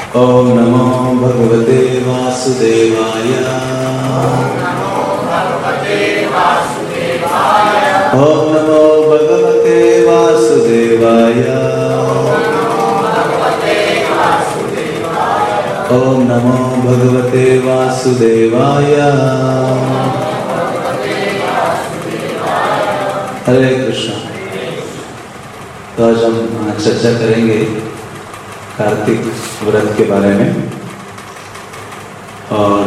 ओम नमो भगवते वासुदेवाय। ओम नमो भगवते वासुदेवाय। ओम नमो भगवते वासुदेवाय। हरे कृष्ण। तो आज हम चर्चा करेंगे कार्तिक व्रत के बारे में। और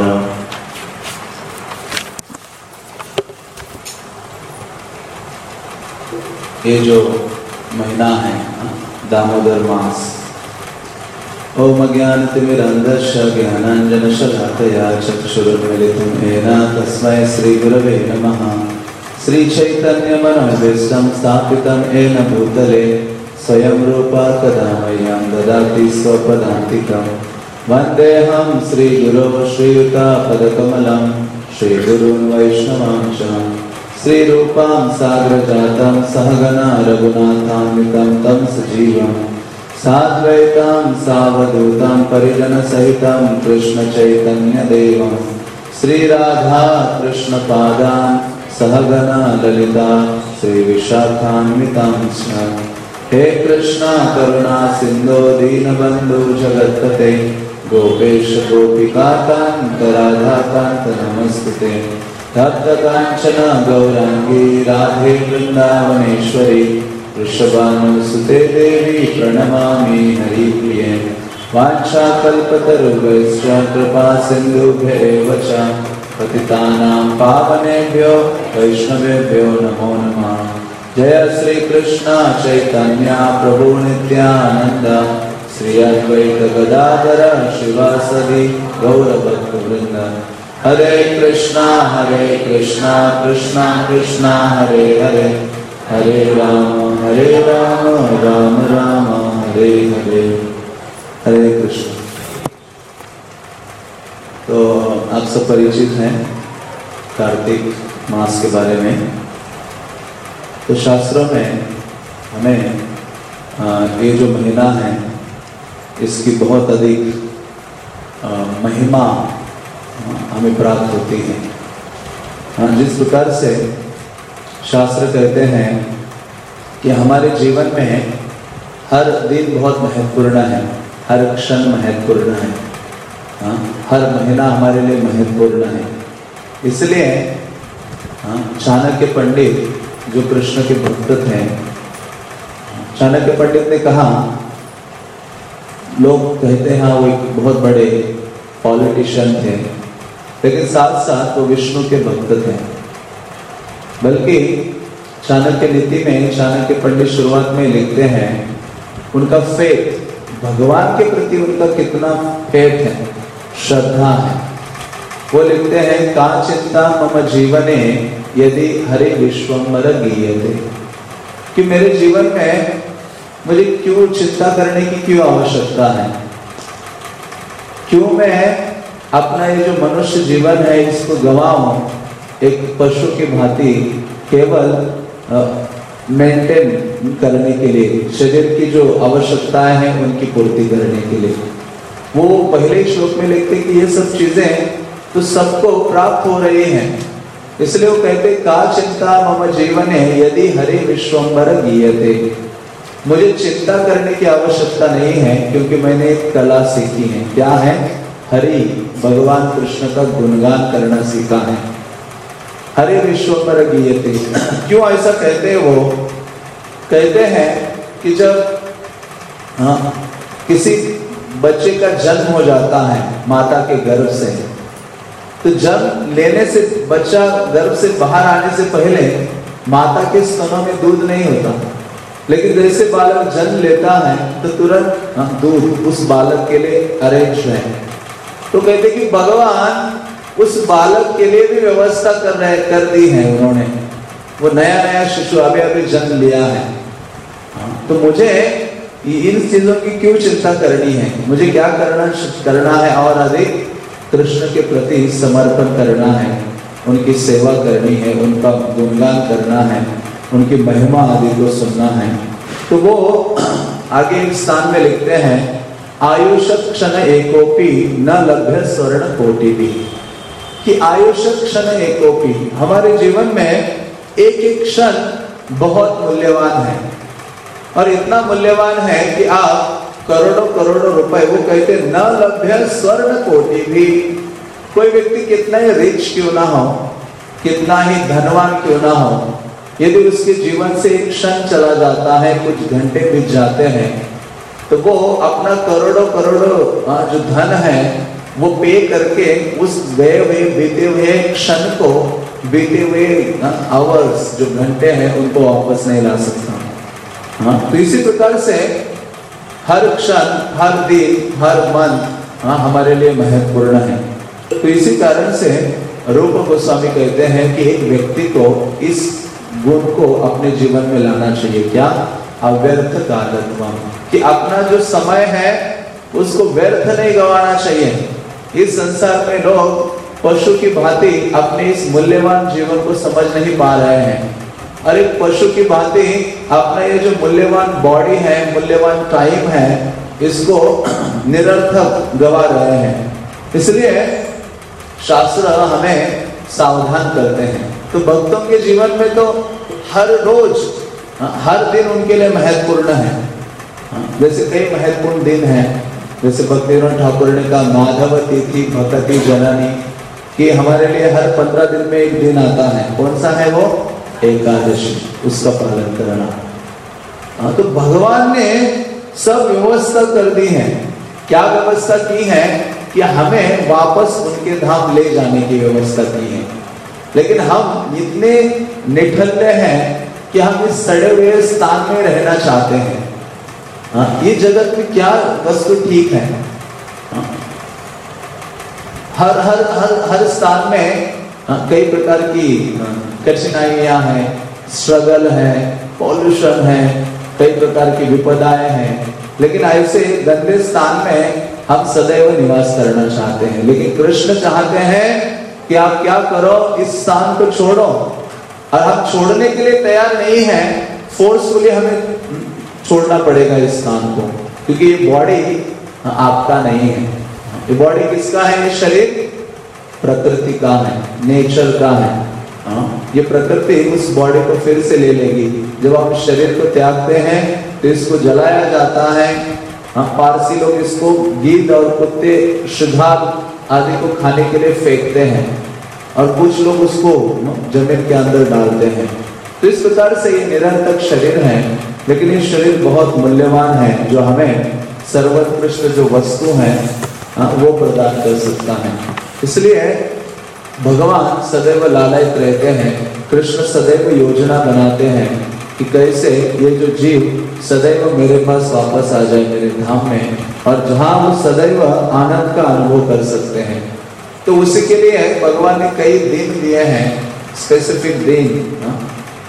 ये जो महीना है दामोदर मास, ओम अज्ञानतिमिरन्धस्य ज्ञानाञ्जनशलाकया चक्षुरुन्मीलितं येन तस्मै श्रीगुरवे नमः। श्रीचैतन्यमनोभीष्टं स्थापितं येन भूतले स्वयं रूपा कदा मह्यं ददाति स्वपदान्तिकं। वन्देऽहं श्रीगुरो श्रीयुतापदकमलं श्रीगुरून् वैष्णवांश श्रीरूपां साग्रजातं सहगना रघुनाथान्वितं तं सजीवं साद्वैतां सावधूतां परिजनसहितं कृष्णचैतन्यदेवं श्रीराधा कृष्णपादान् सहगना ललिता श्रीविशाखान्वितां च। हे कृष्णा करुणा सिंधो दीनबंधु जगत्पते गोपेश गोपिकाकांत राधाकांत नमस्ते। तप्त कांचन गौरांगी राधे वृंदावनेश्वरी वृषभानुसुते देवी प्रणमामि हरिप्रिये। वाञ्छाकल्पतरुभ्यश्च कृपा सिन्धुभ्येव च पतितानां पावनेभ्यो वैष्णवेभ्यो नमो नमः। जय श्री कृष्ण चैतन्य प्रभु नित्यानंद श्री अद्वैत गदाधर शिवासदि गौरभक्तवृंद। हरे कृष्णा कृष्णा कृष्णा हरे हरे हरे राम राम राम हरे हरे। हरे कृष्ण। तो आप सब परिचित हैं कार्तिक मास के बारे में। तो शास्त्रों में हमें ये जो महीना है इसकी बहुत अधिक महिमा हमें प्राप्त होती है। जिस प्रकार से शास्त्र कहते हैं कि हमारे जीवन में हर दिन बहुत महत्वपूर्ण है, हर क्षण महत्वपूर्ण है, हर महीना हमारे लिए महत्वपूर्ण है। इसलिए चाणक्य पंडित जो कृष्ण के भक्त थे, चाणक्य पंडित ने कहा, लोग कहते हैं वो एक बहुत बड़े पॉलिटिशियन थे, लेकिन साथ साथ वो विष्णु के भक्त थे। बल्कि चाणक्य नीति में चाणक्य पंडित शुरुआत में लिखते हैं उनका फेथ, भगवान के प्रति उनका कितना फेथ है, श्रद्धा है। वो लिखते हैं का चिंता मम जीवने यदि हरे विश्वम्भर गीयते, कि मेरे जीवन में मुझे क्यों चिंता करने की क्यों आवश्यकता है, क्यों मैं अपना ये जो मनुष्य जीवन है इसको गंवाऊं एक पशु की भांति केवल मेंटेन करने के लिए, शरीर की जो आवश्यकताएं हैं उनकी पूर्ति करने के लिए। वो पहले ही श्लोक में लिखते कि ये सब चीजें तो सबको प्राप्त हो रही हैं, इसलिए वो कहते का चिंता मम जीवने यदि हरि विश्वम्भर गीयते, मुझे चिंता करने की आवश्यकता नहीं है क्योंकि मैंने एक कला सीखी है। क्या है? हरि भगवान कृष्ण का गुणगान करना सीखा है। हरे विश्वम्भर गीयते, क्यों ऐसा कहते हैं? वो कहते हैं कि जब किसी बच्चे का जन्म हो जाता है माता के गर्भ से, तो जन्म लेने से बच्चा गर्भ से बाहर आने से पहले माता के स्तनों में दूध नहीं होता, लेकिन जैसे बालक जन्म लेता है तो तुरंत दूध उस बालक के लिए अरेंज है। तो कहते कि भगवान उस बालक के लिए भी व्यवस्था कर दी है उन्होंने। वो नया शिशु अभी जन्म लिया है, तो मुझे इन चीजों की क्यों चिंता करनी है? मुझे क्या करना है? और अधिक कृष्ण के प्रति समर्पण करना है, उनकी सेवा करनी है, उनका गुणगान करना है, उनकी महिमा आदि को सुनना है। तो वो आगे एक स्थान में लिखते हैं आयुषक क्षण एकोपी न लभ्य स्वर्ण कोटि भी, कि आयुषक क्षण एकोपी, हमारे जीवन में एक एक क्षण बहुत मूल्यवान है, और इतना मूल्यवान है कि आप करोड़ों करोड़ों रुपए, वो कहते न लभ्य स्वर्ण कोटि भी, कोई व्यक्ति कितना ही रिच क्यों ना हो, कितना ही धनवान क्यों ना हो, यदि उसके जीवन से एक क्षण चला जाता है, कुछ घंटे बीत जाते हैं, तो वो अपना करोड़ों करोड़ों जो धन है वो पे करके उस गए हुए बीते हुए क्षण को, बीते हुए आवर्स जो घंटे हैं उनको वापस नहीं ला सकता। हाँ, तो इसी प्रकार से हर क्षण, हर दिन, हर मन हमारे लिए महत्वपूर्ण है। तो इसी कारण से रूप गोस्वामी कहते हैं कि एक व्यक्ति को इस गुण को अपने जीवन में लाना चाहिए। क्या? अव्यर्थ कालत्वम, कि अपना जो समय है उसको व्यर्थ नहीं गंवाना चाहिए। इस संसार में लोग पशु की भांति अपने इस मूल्यवान जीवन को समझ नहीं पा रहे हैं, और एक पशु की भांति अपना ये जो मूल्यवान बॉडी है, मूल्यवान टाइम है, इसको निरर्थक गवा रहे हैं। इसलिए शास्त्र हमें सावधान करते हैं। तो भक्तों के जीवन में तो हर रोज, हर दिन उनके लिए महत्वपूर्ण है। जैसे कई महत्वपूर्ण दिन हैं, जैसे भक्तिविनोद ठाकुर ने कहा माधव तिथि भक्ति जननी, कि हमारे लिए हर 15 दिन में एक दिन आता है। कौन सा है वो? एकादशी, उसका पालन करना। तो भगवान ने सब व्यवस्था कर दी है। क्या व्यवस्था की है? कि हमें वापस उनके धाम ले जाने की व्यवस्था की है। लेकिन हम इतने निठल्ले हैं कि हम इस सड़े हुए स्थान में रहना चाहते हैं। ये जगत में क्या वस्तु ठीक है? हर हर हर हर स्थान में कई प्रकार की कठिनाइयां हैं, स्ट्रगल है, पॉल्यूशन है, कई प्रकार की विपदाएं हैं। लेकिन ऐसे गंदे स्थान में हम सदैव निवास करना चाहते हैं। लेकिन कृष्ण चाहते हैं कि आप क्या करो, इस स्थान को छोड़ो, और हम छोड़ने के लिए तैयार नहीं है। फोर्सफुली हमें छोड़ना पड़ेगा इस स्थान को, क्योंकि ये बॉडी आपका नहीं है। ये बॉडी किसका है? ये शरीर प्रकृति का है, नेचर का है। ये प्रकृति उस बॉडी को फिर से ले लेगी। जब आप शरीर को त्यागते हैं तो इसको जलाया जाता है। पारसी लोग इसको गीद और कुत्ते, शुद्धार आदि को खाने के लिए फेंकते हैं, और कुछ लोग उसको जमीन के अंदर डालते हैं। तो इस प्रकार से ये निरंतर शरीर है, लेकिन ये शरीर बहुत मूल्यवान है, जो हमें सर्वोत्कृष्ट जो वस्तु है वो प्रदान कर सकता है। इसलिए भगवान सदैव लालयित रहते हैं। कृष्ण सदैव योजना बनाते हैं कि कैसे ये जो जीव सदैव मेरे पास वापस आ जाए, मेरे धाम में, और जहां वो सदैव आनंद का अनुभव कर सकते हैं। तो उसी के लिए भगवान ने कई दिन दिए हैं, स्पेसिफिक दिन।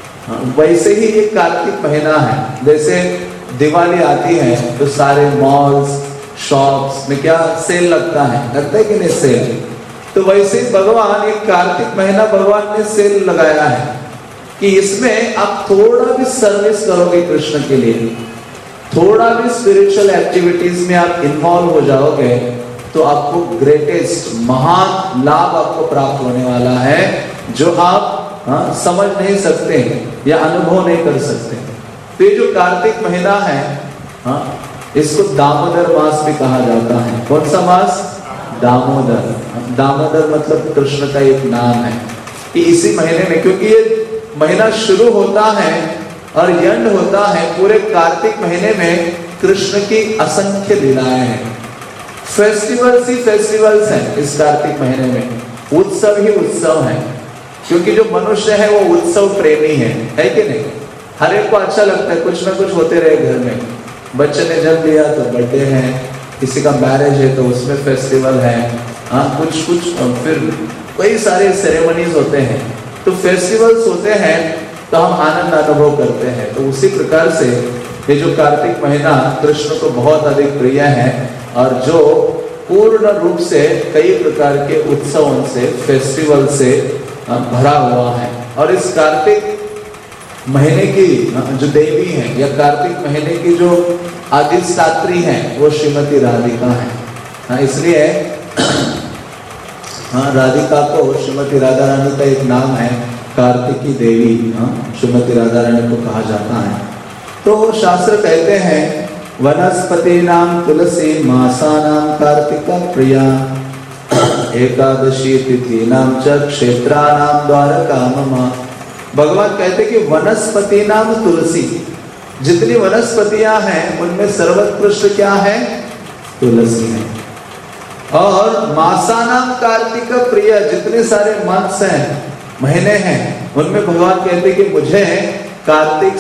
वैसे ही ये कार्तिक महीना है, जैसे दिवाली आती है तो सारे मॉल्स, शॉप्स में क्या सेल लगता है कि नहीं सेल? तो वैसे भगवान एक कार्तिक महीना भगवान ने सेल लगाया है कि इसमें आप थोड़ा भी सर्विस करोगे कृष्ण के लिए, थोड़ा भी स्पिरिचुअल एक्टिविटीज में आप इन्वॉल्व हो जाओगे, तो आपको ग्रेटेस्ट महान लाभ आपको प्राप्त होने वाला है, जो आप समझ नहीं सकते या अनुभव नहीं कर सकते। तो ये जो कार्तिक महीना है, इसको दामोदर मास भी कहा जाता है। कौन सा मास? दामोदर। दामोदर मतलब कृष्ण का एक नाम है कि इसी महीने में, क्योंकि ये महीना शुरू होता है और एंड होता है, पूरे कार्तिक महीने में कृष्ण की असंख्य लीलाएं हैं। फेस्टिवल्स ही फेस्टिवल्स हैं इस कार्तिक महीने में, उत्सव ही उत्सव है, क्योंकि जो मनुष्य है वो उत्सव प्रेमी है कि नहीं? हर एक को अच्छा लगता है कुछ ना कुछ होते रहे घर में। बच्चे ने जन्म लिया तो बर्थडे है, किसी का मैरिज है तो उसमें फेस्टिवल है, कुछ फिर कई सारे सेरेमनीज होते हैं। तो फेस्टिवल्स होते हैं तो हम आनंद अनुभव करते हैं। तो उसी प्रकार से ये जो कार्तिक महीना कृष्ण को बहुत अधिक प्रिय है, और जो पूर्ण रूप से कई प्रकार के उत्सवों से, फेस्टिवल से भरा हुआ है। और इस कार्तिक महीने की जो देवी है, या कार्तिक महीने की जो अधिष्ठात्री हैं वो श्रीमती राधिका है। हाँ, इसलिए हाँ, राधिका को श्रीमती राधा रानी का एक नाम है कार्तिकी देवी। हाँ, श्रीमती राधा रानी को कहा जाता है। तो शास्त्र कहते हैं वनस्पति नाम तुलसी मासा नाम कार्तिका प्रिया एकादशी तिथि नाम च क्षेत्रा नाम द्वारका ममा। भगवान कहते कि वनस्पति नाम तुलसी, जितनी वनस्पतियां हैं उनमें सर्वोत्कृष्ट क्या है? तुलसी है। और मासा नाम कार्तिक प्रिय, जितने सारे मंथ्स हैं, महीने हैं, उनमें भगवान कहते कि मुझे कार्तिक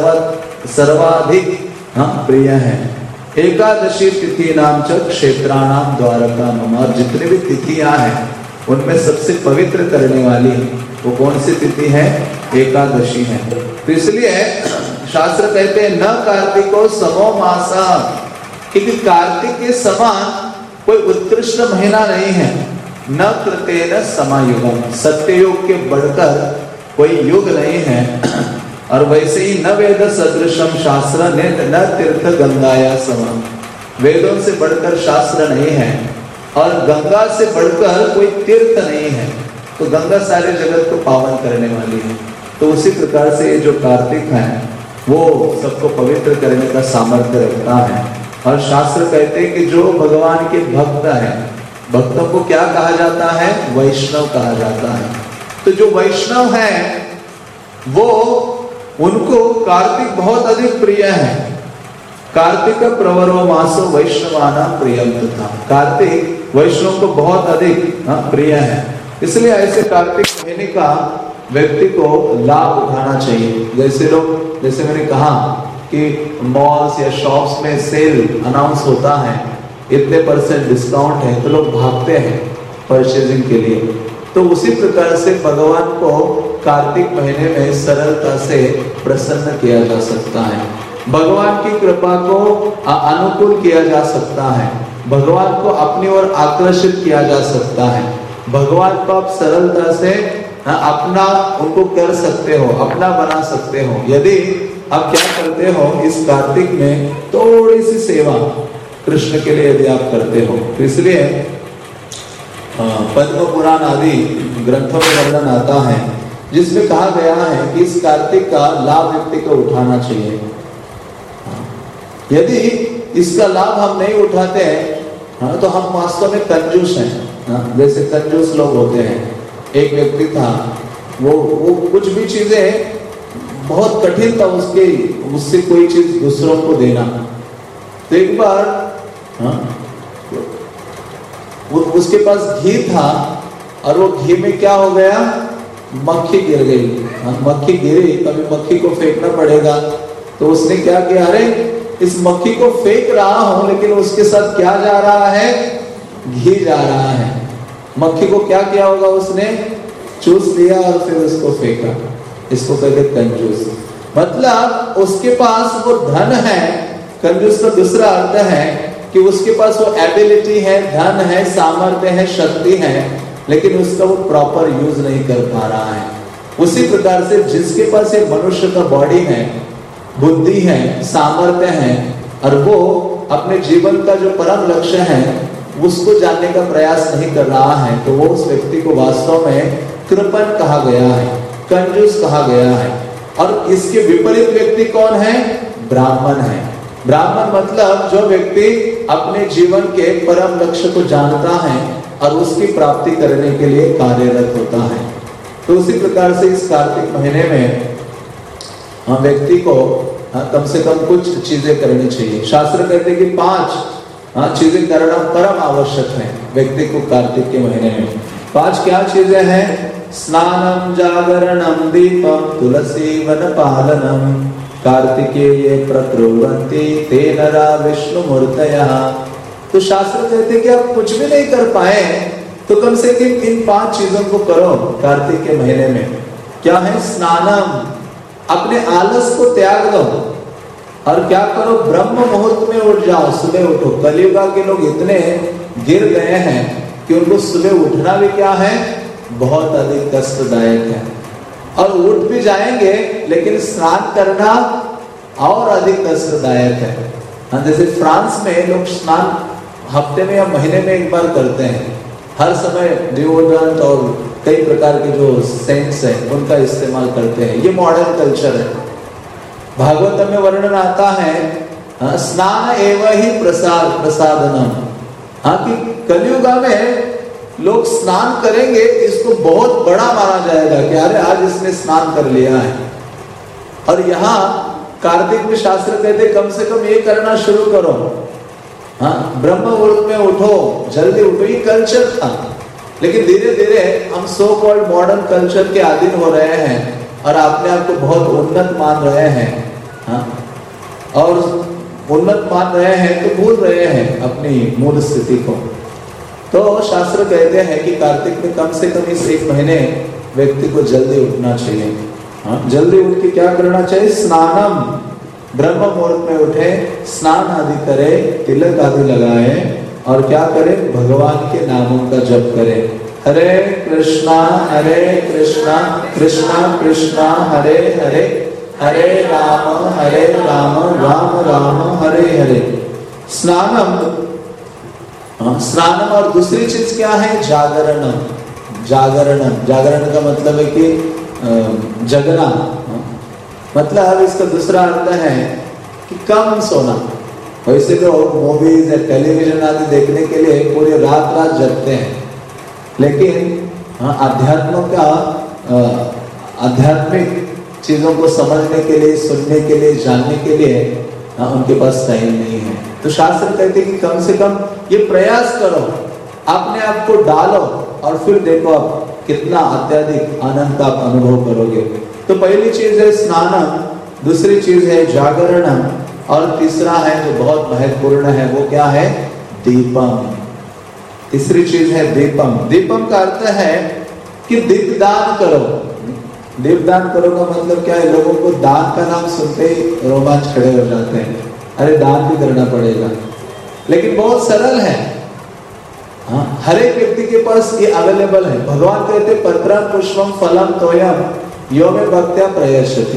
सर्वाधिक प्रिय है। एकादशी तिथि नाम च क्षेत्राणाम द्वारका मम, और जितने भी तिथियां हैं उनमें सबसे पवित्र करने वाली वो कौन सी तिथि है? एकादशी है। तो इसलिए शास्त्र कहते हैं न कार्तिको समो मासा, क्योंकि कार्तिक के समान कोई उत्कृष्ट महीना नहीं है। न कृतेन समायुगम, सत्ययुग के बढ़कर कोई युग नहीं है। और वैसे ही न वेद सदृशम शास्त्र ने न तीर्थ गंगाया समान, वेदों से बढ़कर शास्त्र नहीं है और गंगा से बढ़कर कोई तीर्थ नहीं है। तो गंगा सारे जगत को पावन करने वाली है। तो उसी प्रकार से जो कार्तिक है वो सबको पवित्र करने का सामर्थ्य रखता है। और शास्त्र कहते हैं कि जो भगवान के भक्त हैं, भक्तों को क्या कहा जाता है? वैष्णव कहा जाता है। तो जो वैष्णव है वो, उनको कार्तिक बहुत अधिक प्रिय है। कार्तिक प्रवरो मासो वैष्णवाना प्रियम तथा, कार्तिक वैष्णव को बहुत अधिक प्रिय है। इसलिए ऐसे कार्तिक महीने का व्यक्ति को लाभ उठाना चाहिए। जैसे मैंने कहा कि मॉल्स या शॉप्स में सेल अनाउंस होता है, इतने % डिस्काउंट है, तो लोग भागते हैं परचेजिंग के लिए। तो उसी प्रकार से भगवान को कार्तिक महीने में सरलता से प्रसन्न किया जा सकता है, भगवान की कृपा को अनुकूल किया जा सकता है, भगवान को अपनी ओर आकर्षित किया जा सकता है, भगवान को आप सरलता से अपना उनको कर सकते हो, अपना बना सकते हो। यदि आप क्या करते हो इस कार्तिक में, थोड़ी सी सेवा कृष्ण के लिए यदि आप करते हो, तो इसलिए पद्म पुराण आदि ग्रंथों में वर्णन आता है जिसमें कहा गया है कि इस कार्तिक का लाभ व्यक्ति को उठाना चाहिए। यदि इसका लाभ हम नहीं उठाते हैं तो हम वास्तव में कंजूस हैं। जैसे कंजूस लोग होते हैं, एक व्यक्ति था, वो कुछ भी चीजें बहुत कठिन था उससे कोई चीज दूसरों को देना। तो एक बार उसके पास घी था और वो घी में क्या हो गया? मक्खी गिर गई। मक्खी गिरी, कभी मक्खी को फेंकना पड़ेगा। तो उसने क्या किया? अरे इस मक्खी को फेंक रहा हूं लेकिन उसके साथ क्या जा रहा है? घी जा रहा है। मक्खी को क्या किया होगा? उसने चूस लिया और फिर उसको फेंका। इसको कहते कंजूस। मतलब उसके पास वो धन है। कंजूस का दूसरा अर्थ है कि उसके पास वो एबिलिटी है, धन है, सामर्थ्य है, शक्ति है, लेकिन उसका वो प्रॉपर यूज नहीं कर पा रहा है। उसी प्रकार से जिसके पास एक मनुष्य का बॉडी है, बुद्धि है, सामर्थ्य है और वो अपने जीवन का जो परम लक्ष्य है उसको जानने का प्रयास नहीं कर रहा है, तो वो उस व्यक्ति को वास्तव में कृपण कहा गया है, कंजूस कहा गया है। और इसके विपरीत व्यक्ति कौन है? ब्राह्मण है। ब्राह्मण मतलब जो व्यक्ति अपने जीवन के परम लक्ष्य को जानता है और उसकी प्राप्ति करने के लिए कार्यरत होता है। तो उसी प्रकार से इस कार्तिक महीने में हम व्यक्ति को कम से कम कुछ चीजें करनी चाहिए। शास्त्र कहते हैं कि 5 चीजें करना परम आवश्यक है व्यक्ति को कार्तिक के महीने में। 5 क्या चीजें हैं? स्नानम जागरणम दीपम तुलसी वन पालनम कार्तिके ये प्रक्रुवन्ति ते नरा विष्णु मूर्तयः। तो शास्त्र कहते कि आप कुछ भी नहीं कर पाए तो कम से कम इन 5 चीजों को करो कार्तिक के महीने में। क्या है? स्नानम, अपने आलस को त्याग दो और क्या करो? ब्रह्म मुहूर्त में उठ जाओ, सुबह उठो। कलियुग के लोग इतने गिर गए हैं कि उनको सुबह उठना भी क्या है? बहुत अधिक कष्टदायक है। और उठ भी जाएंगे लेकिन स्नान करना और अधिक कष्टदायक है। हाँ, जैसे फ्रांस में लोग स्नान हफ्ते में या महीने में एक बार करते हैं। हर समय डिओड्रेंट और कई प्रकार के जो सेंट्स हैं उनका इस्तेमाल करते हैं। ये मॉडर्न कल्चर है। भागवत में वर्णन आता है स्नान एव ही प्रसादनम। हाँ, कि कलियुग में लोग स्नान करेंगे, इसको बहुत बड़ा माना जाएगा कि अरे आज इसने स्नान कर लिया है। और यहाँ कार्तिक में शास्त्र कहते कम से कम ये करना शुरू करो। हाँ, ब्रह्म मुहूर्त में उठो, जल्दी उठो, ये कल्चर था। लेकिन धीरे धीरे हम सो कॉल्ड मॉडर्न कल्चर के अधीन हो रहे हैं और अपने आप को बहुत उन्नत मान रहे हैं। हाँ, और उन्नत मान रहे हैं तो भूल रहे हैं अपनी मूल स्थिति को। तो शास्त्र कहते हैं कि कार्तिक में कम से कम इस एक महीने व्यक्ति को जल्दी उठना चाहिए। हाँ, जल्दी उठ के क्या करना चाहिए? स्नानम, ब्रह्म मुहूर्त में उठे, स्नान आदि करे, तिलक आदि लगाए और क्या करे? भगवान के नामों का जप करे। हरे कृष्णा कृष्णा कृष्णा हरे हरे, हरे राम राम राम हरे हरे। स्नानम, स्नानम। और दूसरी चीज क्या है? जागरणम। जागरण का मतलब है कि जगना। मतलब इसका दूसरा अर्थ है कि कम सोना। वैसे तो मूवीज या टेलीविजन आदि देखने के लिए पूरी रात जगते हैं, लेकिन अध्यात्म का आध्यात्मिक चीजों को समझने के लिए, सुनने के लिए, जानने के लिए उनके पास टाइम नहीं है। तो शास्त्र कहते हैं कि कम से कम ये प्रयास करो, अपने आप को डालो और फिर देखो आप कितना अत्यधिक आनंद का आप अनुभव करोगे। तो पहली चीज है स्नानम, दूसरी चीज है जागरणम और तीसरा है जो बहुत महत्वपूर्ण है वो क्या है? दीपम। तीसरी चीज है दीपम। दीपम का अर्थ है कि दीपदान करो। दीपदान करो का मतलब क्या है? लोगों को दान का नाम सुनते ही रोमांच खड़े हो जाते हैं, अरे दान भी करना पड़ेगा। लेकिन बहुत सरल है। हाँ, हर एक व्यक्ति के पास ये अवेलेबल है। भगवान कहते पत्रम पुष्पम फलम तोयम यो में भक्त्या प्रयच्छति।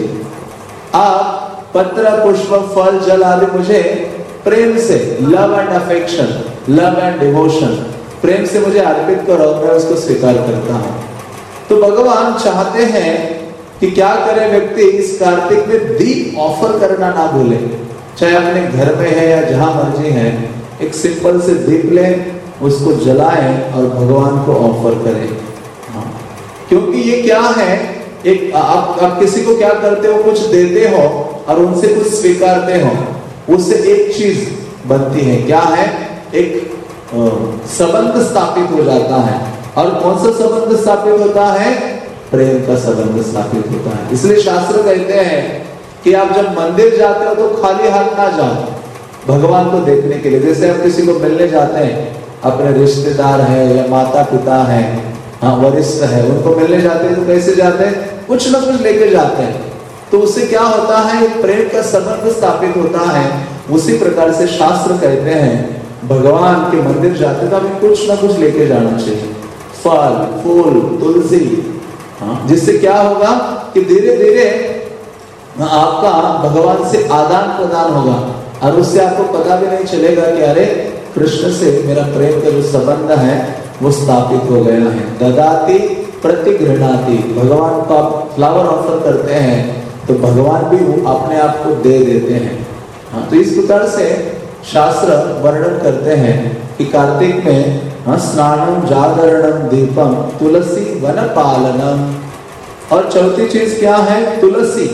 आप पत्र, पुष्प, फल, जल आदि मुझे प्रेम से, love and affection, love and devotion, प्रेम से मुझे अर्पित करो, मैं उसको स्वीकार करता हूं। तो भगवान चाहते हैं कि क्या करे व्यक्ति? इस कार्तिक में दीप ऑफर करना ना भूले। चाहे अपने घर में है या जहां मर्जी है, एक सिंपल से दीप ले, उसको जलाएं और भगवान को ऑफर करें। क्योंकि ये क्या है? एक आप किसी को क्या करते हो? कुछ देते हो और उनसे कुछ स्वीकारते हो, उससे एक चीज बनती है। क्या है? एक संबंध स्थापित हो जाता है। और कौन सा संबंध स्थापित होता है? प्रेम का संबंध स्थापित होता है। इसलिए शास्त्र कहते हैं कि आप जब मंदिर जाते हो तो खाली हाथ ना जाओ भगवान को देखने के लिए। जैसे आप किसी को मिलने जाते हैं, अपने रिश्तेदार है या माता पिता है, हाँ वरिष्ठ है, उनको मिलने जाते हैं तो कैसे जाते हैं? कुछ ना कुछ लेके जाते हैं। तो उससे क्या होता है? प्रेम का संबंध स्थापित होता है। उसी प्रकार से शास्त्र कहते हैं भगवान के मंदिर जाते तो हमें कुछ ना कुछ लेके जाना चाहिए, फल, फूल, तुलसी। हाँ, जिससे क्या होगा कि धीरे धीरे आपका भगवान से आदान प्रदान होगा और उससे आपको पता भी नहीं चलेगा कि अरे कृष्ण से मेरा प्रेम का जो संबंध है वो स्थापित हो गया है। ददाति प्रतिगृह्णाति। भगवान को आप फ्लावर ऑफर करते हैं तो भगवान भी अपने आप को दे देते हैं। हाँ, तो इस प्रकार से शास्त्र वर्णन करते हैं कि कार्तिक में स्नानम, जागरणम, दीपम, तुलसी वन पालनम। और चौथी चीज क्या है? तुलसी।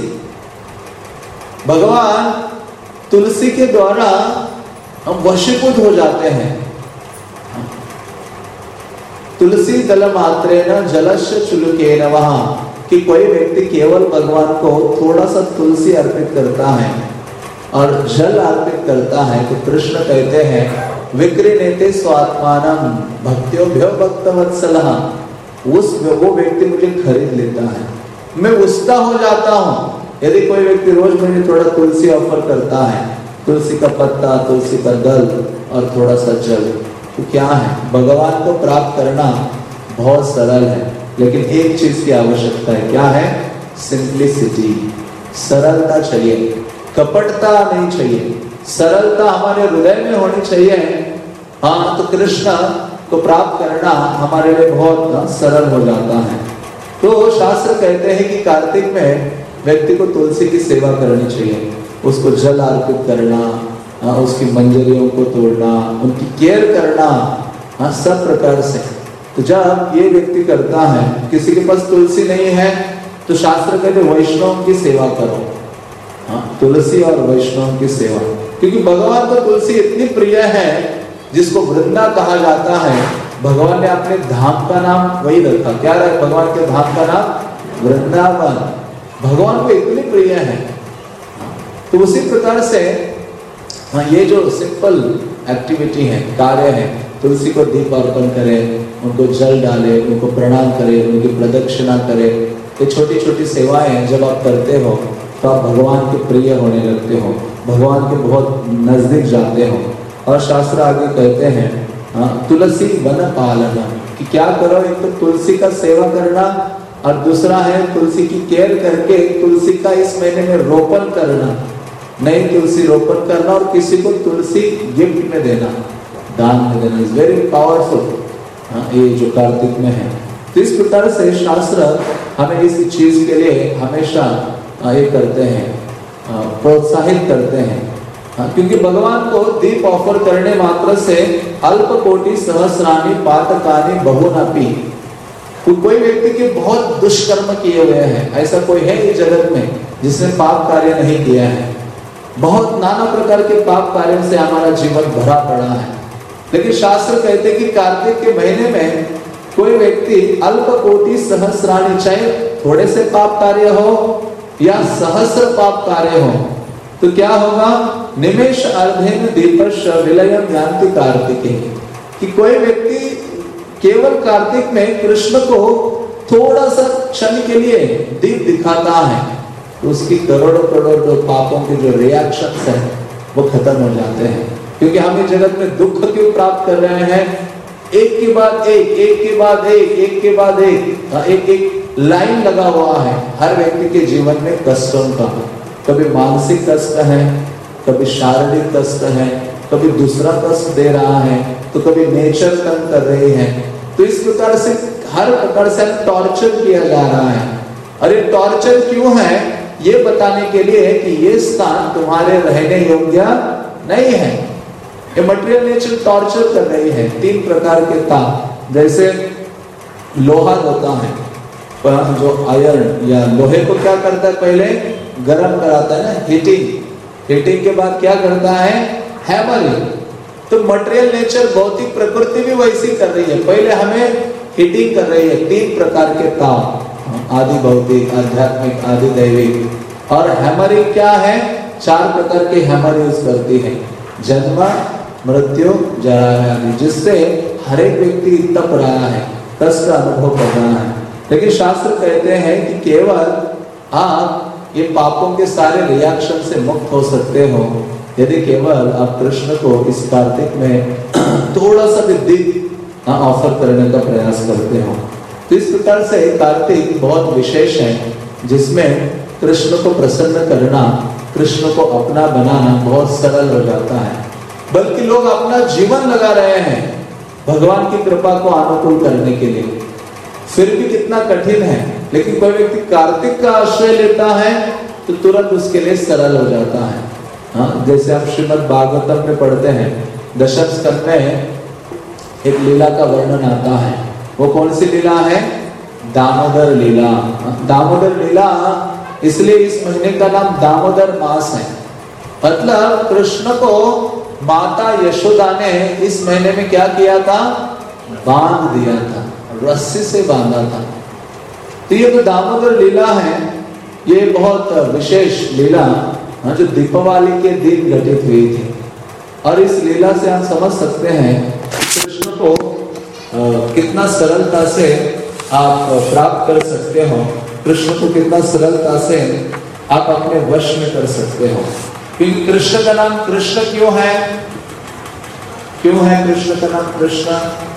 भगवान तुलसी के द्वारा हम वशीभूत हो जाते हैं। तुलसी दल मात्रेण जलस्य चुलुकेन वहां, कि कोई व्यक्ति केवल भगवान को थोड़ा सा तुलसी अर्पित करता है और जल अर्पित करता है तो कृष्ण कहते हैं विक्रीणेते स्वात्मानम भक्त्योभ्यो भक्तवत्सलः। वो व्यक्ति मुझे खरीद लेता है, मैं उसका हो जाता हूँ। यदि कोई व्यक्ति रोज मुझे थोड़ा तुलसी ऑफर करता है, तुलसी का पत्ता, तुलसी का दल और थोड़ा सा जल, तो क्या है? भगवान को प्राप्त करना बहुत सरल है। लेकिन एक चीज की आवश्यकता है। क्या है? सिंप्लिसिटी, सरलता चाहिए, कपटता नहीं चाहिए। सरलता हमारे हृदय में होनी चाहिए, हाँ, तो कृष्ण को प्राप्त करना हमारे लिए बहुत सरल हो जाता है। तो शास्त्र कहते हैं कि कार्तिक में व्यक्ति को तुलसी की सेवा करनी चाहिए, उसको जल अर्पित करना, उसकी मंजरियों को तोड़ना, उनकी केयर करना, सब प्रकार से। तो जब ये व्यक्ति करता है, किसी के पास तुलसी नहीं है तो शास्त्र कहते वैष्णव की सेवा करो, तुलसी और वैष्णव की सेवा, क्योंकि भगवान को तुलसी इतनी प्रिय है जिसको वृंदा कहा जाता है। भगवान ने अपने धाम का नाम वही रखा, क्या रहा भगवान के धाम का नाम? वृंदावन। भगवान को इतनी प्रिय है। तो उसी प्रकार से ये जो सिंपल एक्टिविटी है, कार्य है, तुलसी को दीप अर्पण करें, उनको जल डाले, उनको प्रणाम करें, उनकी प्रदक्षिणा करें, ये छोटी छोटी सेवाएं जब आप करते हो तो आप भगवान के प्रिय होने लगते हो, भगवान के बहुत नजदीक जाते हो। और शास्त्र आगे कहते हैं तुलसी वन पालना, कि क्या करो, एक तो तुलसी का सेवा करना और दूसरा है तुलसी की केयर करके तुलसी का इस महीने में रोपण करना, नई तुलसी रोपण करना और किसी को तुलसी गिफ्ट में देना, दान में देना, इज वेरी पावरफुल। ये जो कार्तिक में है, तो इस प्रकार से शास्त्र हमें इस चीज के लिए हमेशा ये करते हैं, प्रोत्साहित करते हैं, क्योंकि भगवान को दीप ऑफर करने मात्र से अल्प कोटि सहस्राणी पातकानि बहुनापि। कोई व्यक्ति के बहुत दुष्कर्म किए हुए हैं, ऐसा कोई है इस जगत में जिसने पाप कार्य नहीं किया है। बहुत नाना प्रकार के पाप कार्यों से हमारा जीवन भरा पड़ा है, लेकिन शास्त्र कहते हैं कि कार्तिक के महीने में कोई व्यक्ति अल्प कोटि सहस्राणी, चाहे थोड़े से पाप कार्य हो या सहस्र पाप कार्य हो, तो क्या होगा? निमेष अर्धेन दीपश विलयम यान्ति कार्तिके, कि कोई व्यक्ति केवल कार्तिक में कृष्ण को थोड़ा सा क्षण के लिए दीप दिखाता है तो उसकी करोड़ों करोड़ों पापों के जो रिएक्शंस हैं वो खत्म हो जाते हैं। क्योंकि हम इस जगत में दुख क्यों प्राप्त कर रहे हैं? एक के बाद एक, एक के बाद एक, एक के बाद एक, एक लाइन लगा हुआ है हर व्यक्ति के जीवन में कष्टों का। कभी मानसिक कष्ट है, कभी शारीरिक कष्ट है, कभी दूसरा कष्ट दे रहा है, तो कभी नेचर तंग कर रही है। तो इस प्रकार से हर प्रकार से टॉर्चर किया जा रहा है। और ये टॉर्चर क्यों है? ये बताने के लिए कि ये स्थान तुम्हारे रहने योग्य नहीं है। ये मटेरियल नेचर टॉर्चर कर रही है। 3 प्रकार के ताप, जैसे लोहा होता है, जो आयरन या लोहे को क्या करता है? पहले गर्म कराता है ना, हीटिंग के बाद क्या करता है? हैमरिंग। तो मटेरियल नेचर, भौतिक प्रकृति भी वैसी कर रही है, पहले हमें हीटिंग कर रही है। 3 प्रकार के ताप, आदि भौतिक, आध्यात्मिक, आदि दैविक। और हैमरिंग क्या है? 4 प्रकार के हैमर यूज करती है, जन्म, मृत्यु, जरा, जिससे हर एक व्यक्ति तप रहा है, कष्ट अनुभव कर रहा है। लेकिन शास्त्र कहते हैं कि केवल आप ये पापों के सारे रिएक्शन से मुक्त हो सकते हो यदि केवल आप कृष्ण को इस कार्तिक में थोड़ा सा भी दीप ऑफर करने का प्रयास करते हो। तो इस प्रकार से कार्तिक बहुत विशेष है, जिसमें कृष्ण को प्रसन्न करना, कृष्ण को अपना बनाना बहुत सरल हो जाता है। बल्कि लोग अपना जीवन लगा रहे हैं भगवान की कृपा को अनुकूल करने के लिए, फिर भी कितना कठिन है। लेकिन कोई व्यक्ति कार्तिक का आश्रय लेता है तो तुरंत उसके लिए सरल हो जाता है। हाँ, जैसे हम श्रीमद् भागवतम में पढ़ते हैं, दशम स्कंद में एक लीला का वर्णन आता है। वो कौन सी लीला है? दामोदर लीला। दामोदर लीला इसलिए इस महीने का नाम दामोदर मास है। मतलब कृष्ण को माता यशोदा ने इस महीने में क्या किया था? बांध दिया था, रस्सी से बांधा था। तो ये जो दामोदर लीला है, ये बहुत विशेष लीला जो दीपावली के दिन घटित हुई थी। और इस लीला से हम समझ सकते हैं कि कृष्ण को कितना सरलता से आप प्राप्त कर सकते हो, कृष्ण को कितना सरलता से आप अपने वश में कर सकते हो। क्योंकि कृष्ण का नाम कृष्ण क्यों है? क्यों है कृष्ण का नाम कृष्ण?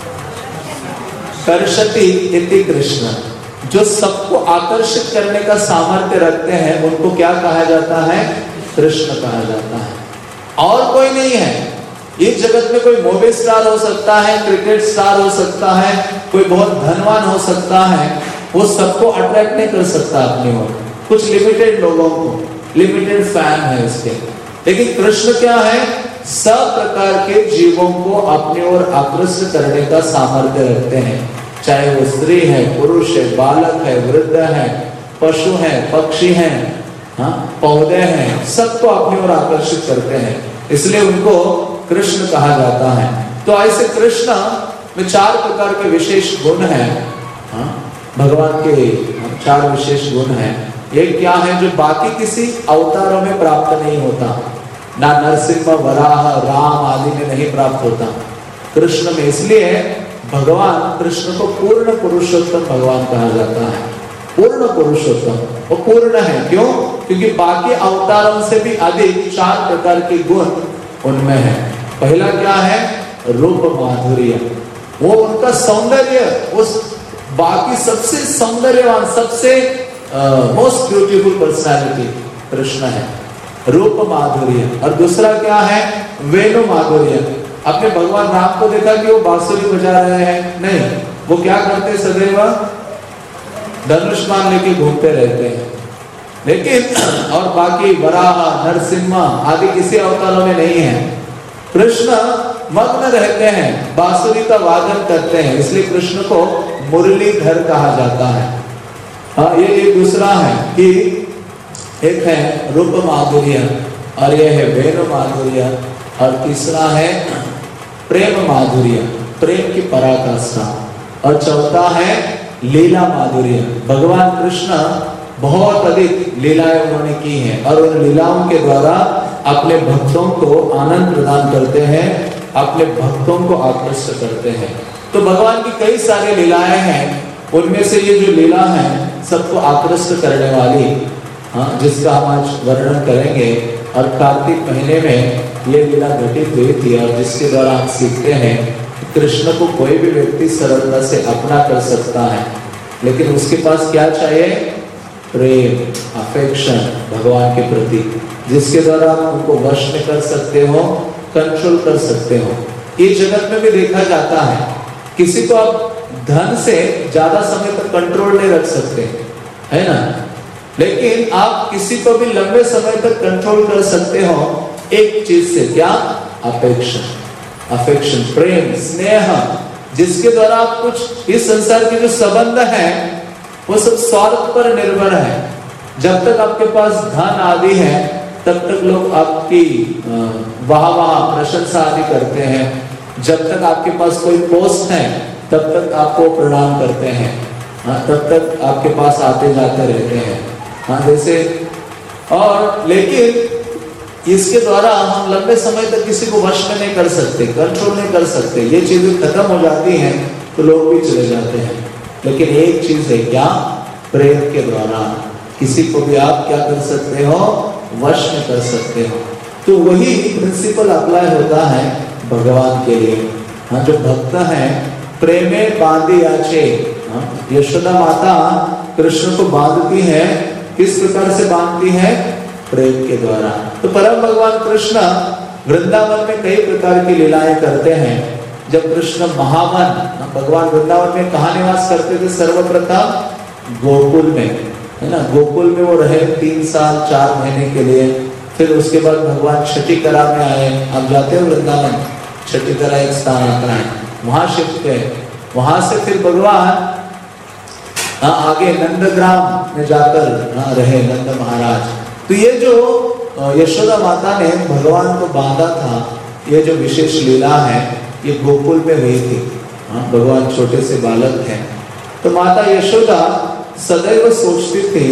कर्षति इति कृष्ण, जो सबको आकर्षित करने का सामर्थ्य रखते हैं उनको क्या कहा जाता है? कृष्ण कहा जाता है। और कोई नहीं है। इस जगत में कोई मूवी स्टार हो सकता है, क्रिकेट स्टार हो सकता है, कोई बहुत धनवान हो सकता है, वो सबको अट्रैक्ट नहीं कर सकता अपनी ओर। कुछ लिमिटेड लोगों को, लिमिटेड फैन है उसके। लेकिन कृष्ण क्या है, सब प्रकार के जीवों को अपनी ओर आकृष्ट करने का सामर्थ्य रखते हैं। चाहे वो स्त्री है, पुरुष है, बालक है, वृद्ध है, पशु है, पक्षी है, पौधे हैं, सबको अपनी ओर आकर्षित करते हैं, इसलिए उनको कृष्ण कहा जाता है। तो ऐसे कृष्ण में 4 प्रकार के विशेष गुण हैं। भगवान के 4 विशेष गुण हैं। एक क्या है जो बाकी किसी अवतारों में प्राप्त नहीं होता, ना नरसिंह, वराह, राम आदि में नहीं प्राप्त होता, कृष्ण में। इसलिए भगवान कृष्ण को पूर्ण पुरुषोत्तम भगवान कहा जाता है। पूर्ण पुरुषोत्तम, वो पूर्ण है क्यों? क्योंकि बाकी अवतारों से भी अधिक 4 प्रकार के गुण उनमें है। पहला क्या है, रूप माधुर्य, वो उनका सौंदर्य, उस बाकी सबसे सौंदर्यवान, सबसे मोस्ट ब्यूटीफुल पर्सनालिटी कृष्ण है, रूप माधुर्य। और दूसरा क्या है, वेणु माधुर्य। आपने भगवान राम को देखा कि वो बांसुरी बजा रहे हैं? नहीं, वो क्या करते, सदैव धनुष्मान लेके घूमते रहते हैं। लेकिन और बाकी वराह, नरसिम्हा आदि किसी अवतारों में नहीं है। कृष्ण मग्न रहते हैं, बांसुरी का वादन करते हैं, इसलिए कृष्ण को मुरलीधर कहा जाता है। ये दूसरा है कि एक है रूप माधुर्य, और यह है वेणु माधुर्य, और तीसरा है प्रेम माधुर्य, प्रेम की पराकाष्ठा, और चौथा है लीला माधुर्य। भगवान कृष्ण बहुत अधिक लीलाएं उन्होंने की हैं, और उन लीलाओं के द्वारा अपने भक्तों को आनंद प्रदान करते हैं, अपने भक्तों को आकृष्ट करते हैं। तो भगवान की कई सारी लीलाएं हैं, उनमें से ये जो लीला है सबको आकृष्ट करने वाली, जिसका हम आज वर्णन करेंगे। और कार्तिक महीने में ये लीला घटित हुई थी, और जिसके द्वारा हम सीखते हैं कृष्ण को कोई भी व्यक्ति सरलता से अपना कर सकता है, लेकिन उसके पास क्या चाहिए, प्रेम, अफेक्शन भगवान के प्रति, जिसके द्वारा आप उनको वश में कर सकते हो, कंट्रोल कर सकते हो। ये जगत में भी देखा जाता है, किसी को आप धन से ज्यादा समय तक कंट्रोल नहीं रख सकते, है ना, लेकिन आप किसी को भी लंबे समय तक कंट्रोल कर सकते हो एक चीज से, क्या, अफेक्शन, अफेक्शन, प्रेम, स्नेह, जिसके द्वारा आप कुछ इस संसार के जो संबंध है वो सब स्वार्थ पर निर्भर है। जब तक आपके पास धन आदि है तब तक लोग आपकी वाह प्रशंसा आदि करते हैं, जब तक आपके पास कोई पोस्ट है तब तक आपको प्रणाम करते हैं, तब तक आपके पास आते जाते रहते हैं, जैसे। और लेकिन इसके द्वारा हम लंबे समय तक किसी को वश में नहीं कर सकते, कंट्रोल नहीं कर सकते। ये चीजें खत्म हो जाती हैं तो लोग भी चले जाते हैं। लेकिन एक चीज है, क्या, प्रेम के द्वारा किसी को भी आप क्या कर सकते हो, वश में कर सकते हो। तो वही प्रिंसिपल अप्लाई होता है भगवान के लिए। जो भक्त हैं, प्रेमे बांधी आचे, यशोदा माता कृष्ण को बांधती है, किस प्रकार से बांधती है, प्रेम के द्वारा। तो परम भगवान कृष्ण वृंदावन में कई प्रकार की लीलाएं करते हैं। जब कृष्ण महावन, भगवान वृंदावन में कहाँ निवास करते थे, सर्वप्रथम गोकुल में, है ना, गोकुल में वो रहे 3 साल 4 महीने के लिए। फिर उसके बाद भगवान छठीकरा में आए। आप जाते हो वृंदावन, छठीकरा एक स्थान आता है, वहां शिफ्ट है। वहां से फिर भगवान आगे नंदग्राम में जाकर रहे, नंद महाराज। तो ये जो यशोदा माता ने भगवान को बांधा था, ये जो विशेष लीला है ये गोकुल में हुई थी। भगवान छोटे से बालक हैं, तो माता यशोदा सदैव सोचती थी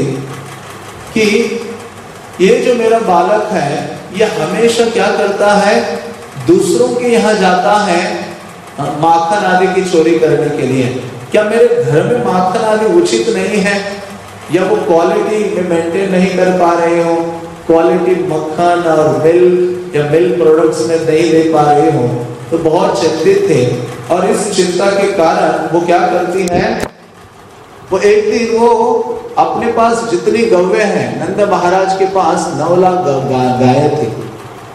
कि ये जो मेरा बालक है ये हमेशा क्या करता है, दूसरों के यहाँ जाता है माखन आदि की चोरी करने के लिए। क्या मेरे घर में माखन आदि उचित नहीं है, या वो क्वालिटी में मेंटेन नहीं कर पा रहे हो, क्वालिटी मक्खन और मिल्क या मिल्क प्रोडक्ट्स में नहीं दे पा रहे हो, तो बहुत चिंतित थे। और इस चिंता के कारण वो क्या करती हैं, वो एक दिन वो अपने पास जितनी गौवें हैं, नंद महाराज के पास 9 लाख गायें थी,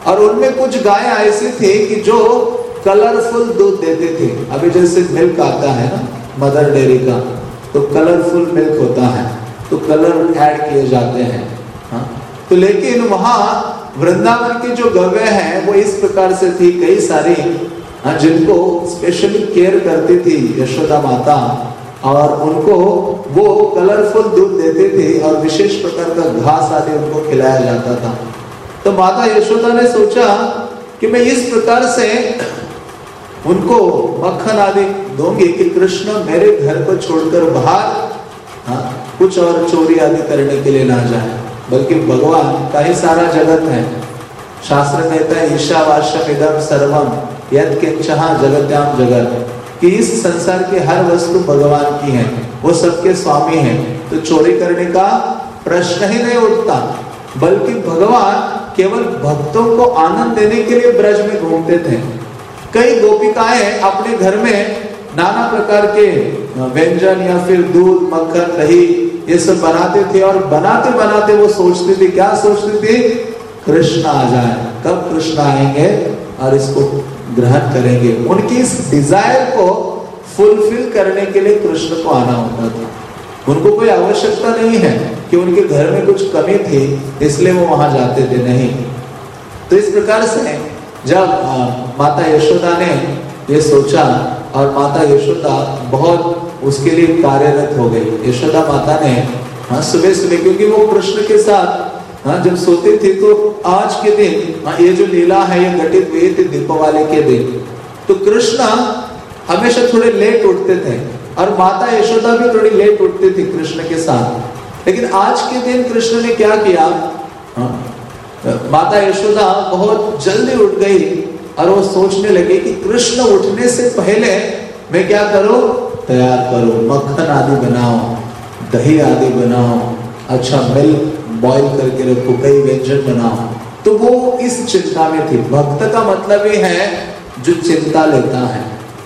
और उनमें कुछ गाय ऐसी थी कि जो कलरफुल दूध देते थे। अभी जैसे मिल्क आता है ना मदर डेयरी का, तो कलरफुल मिल्क होता है, तो कलर ऐड किए जाते हैं। हाँ? तो लेकिन वहां वृंदावन की जो गौएं हैं वो इस प्रकार से थी, कई सारी, जिनको स्पेशली केयर करती थी यशोदा माता, और उनको वो कलरफुल दूध देते थे और विशेष प्रकार का घास आदि उनको खिलाया जाता था। तो माता यशोदा ने सोचा कि मैं इस प्रकार से उनको मक्खन आदि दूंगी कि कृष्ण मेरे घर को छोड़कर बाहर कुछ और चोरी आदि करने के लिए ना जाए, बल्कि भगवान का ही सारा जगत है। शास्त्र कहता है ईशावास्यम इदं सर्वम यत् किंचः जगत्याम जगत, कि इस संसार की हर वस्तु भगवान की है, वो सबके स्वामी हैं, तो चोरी करने का प्रश्न ही नहीं उठता। बल्कि भगवान केवल भक्तों को आनंद देने के लिए ब्रज में घूमते थे। कई गोपिकाएं अपने घर में नाना प्रकार के व्यंजन या फिर दूध मक्खन दही ये सब बनाते थे, और बनाते बनाते वो सोचती थी, क्या सोचती थी, कृष्ण आ जाए, कब कृष्ण आएंगे और इसको ग्रहण करेंगे। उनकी इस डिजायर को फुलफिल करने के लिए कृष्ण को आना होता था। उनको कोई आवश्यकता नहीं है कि उनके घर में कुछ कमी थी इसलिए वो वहां जाते थे, नहीं। तो इस प्रकार से जब माता यशोदा ने ये सोचा, और माता यशोदा बहुत उसके लिए कार्यरत हो गई। यशोदा माता ने सुबह सुबह, क्योंकि वो कृष्ण के साथ जब सोते थे, तो आज के दिन ये जो लीला है ये घटित हुई थी दीपावली के दिन। तो कृष्ण हमेशा थोड़े लेट उठते थे और माता यशोदा भी थोड़ी लेट उठती थी कृष्ण के साथ। लेकिन आज के दिन कृष्ण ने क्या किया, माता यशोदा बहुत जल्दी उठ गई और वो सोचने लगी कि कृष्ण उठने से पहले मैं क्या करूं, तैयार करूं, मक्खन आदि बनाओ, दही आदि बनाओ, अच्छा मिल्क बॉईल करके रखो, कई व्यंजन बनाओ। तो वो इस चिंता में थी। भक्त का मतलब ये है जो चिंता लेता है,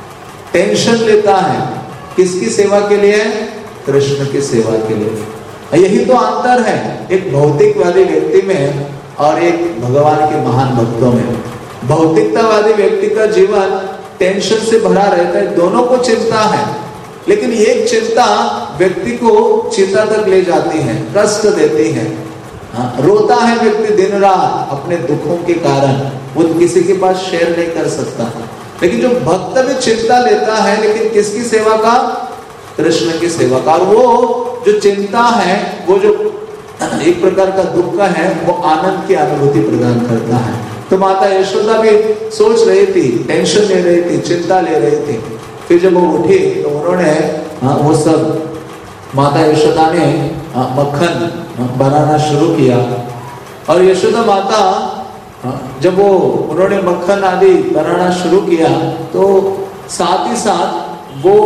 टेंशन लेता है, किसकी सेवा के लिए, कृष्ण की सेवा के लिए। यही तो अंतर है एक भौतिकवादी व्यक्ति में और एक भगवान के महान भक्तों में। भौतिकतावादी व्यक्ति का जीवन टेंशन से भरा रहता है, दोनों को चिंता है, लेकिन एक चिंता व्यक्ति को चिंता तक ले जाती है, कष्ट देती है। रोता है व्यक्ति दिन रात अपने दुखों के कारण, वो किसी के पास शेयर नहीं कर सकता। लेकिन जो भक्त में चिंता लेता है, लेकिन किसकी सेवा का, कृष्ण की सेवा का। और वो जो चिंता है, वो जो एक प्रकार का दुख का है, वो आनंद की अनुभूति प्रदान करता है। तो माता यशोदा भी सोच रही थी, टेंशन ले रही थी, चिंता ले रही थी। फिर जब वो उठी तो उन्होंने वो सब, माता यशोदा ने मक्खन बनाना शुरू किया। और यशोदा माता जब वो उन्होंने मक्खन आदि बनाना शुरू किया, तो साथ ही साथ वो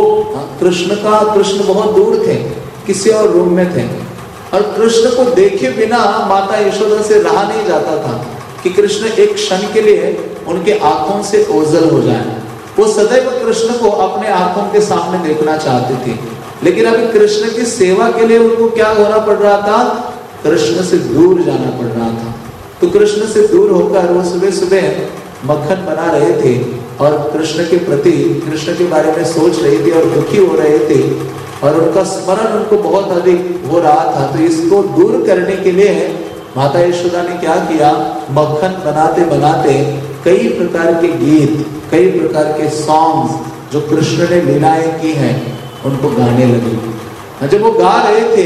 कृष्ण बहुत दूर थे, किसी और रूम में थे, और कृष्ण को देखे बिना माता यशोदा से रहा नहीं जाता था कि कृष्ण एक क्षण के लिए उनके आंखों से ओझल हो जाए। वो सदैव कृष्ण को अपने आंखों के सामने देखना चाहती थी, लेकिन अभी कृष्ण की सेवा के लिए उनको क्या होना पड़ रहा था, कृष्ण से दूर जाना पड़ रहा था। तो कृष्ण से दूर होकर वो सुबह सुबह मक्खन बना रहे थे और कृष्ण के प्रति, कृष्ण के बारे में सोच रही थी और दुखी हो रहे थे, और उनका स्मरण उनको बहुत अधिक हो रहा था। तो इसको दूर करने के लिए माता यशोदा ने क्या किया, मक्खन बनाते बनाते कई प्रकार के गीत, कई प्रकार के सॉन्ग्स जो कृष्ण ने लीलाएं की हैं उनको गाने लगी। जब वो गा रहे थे,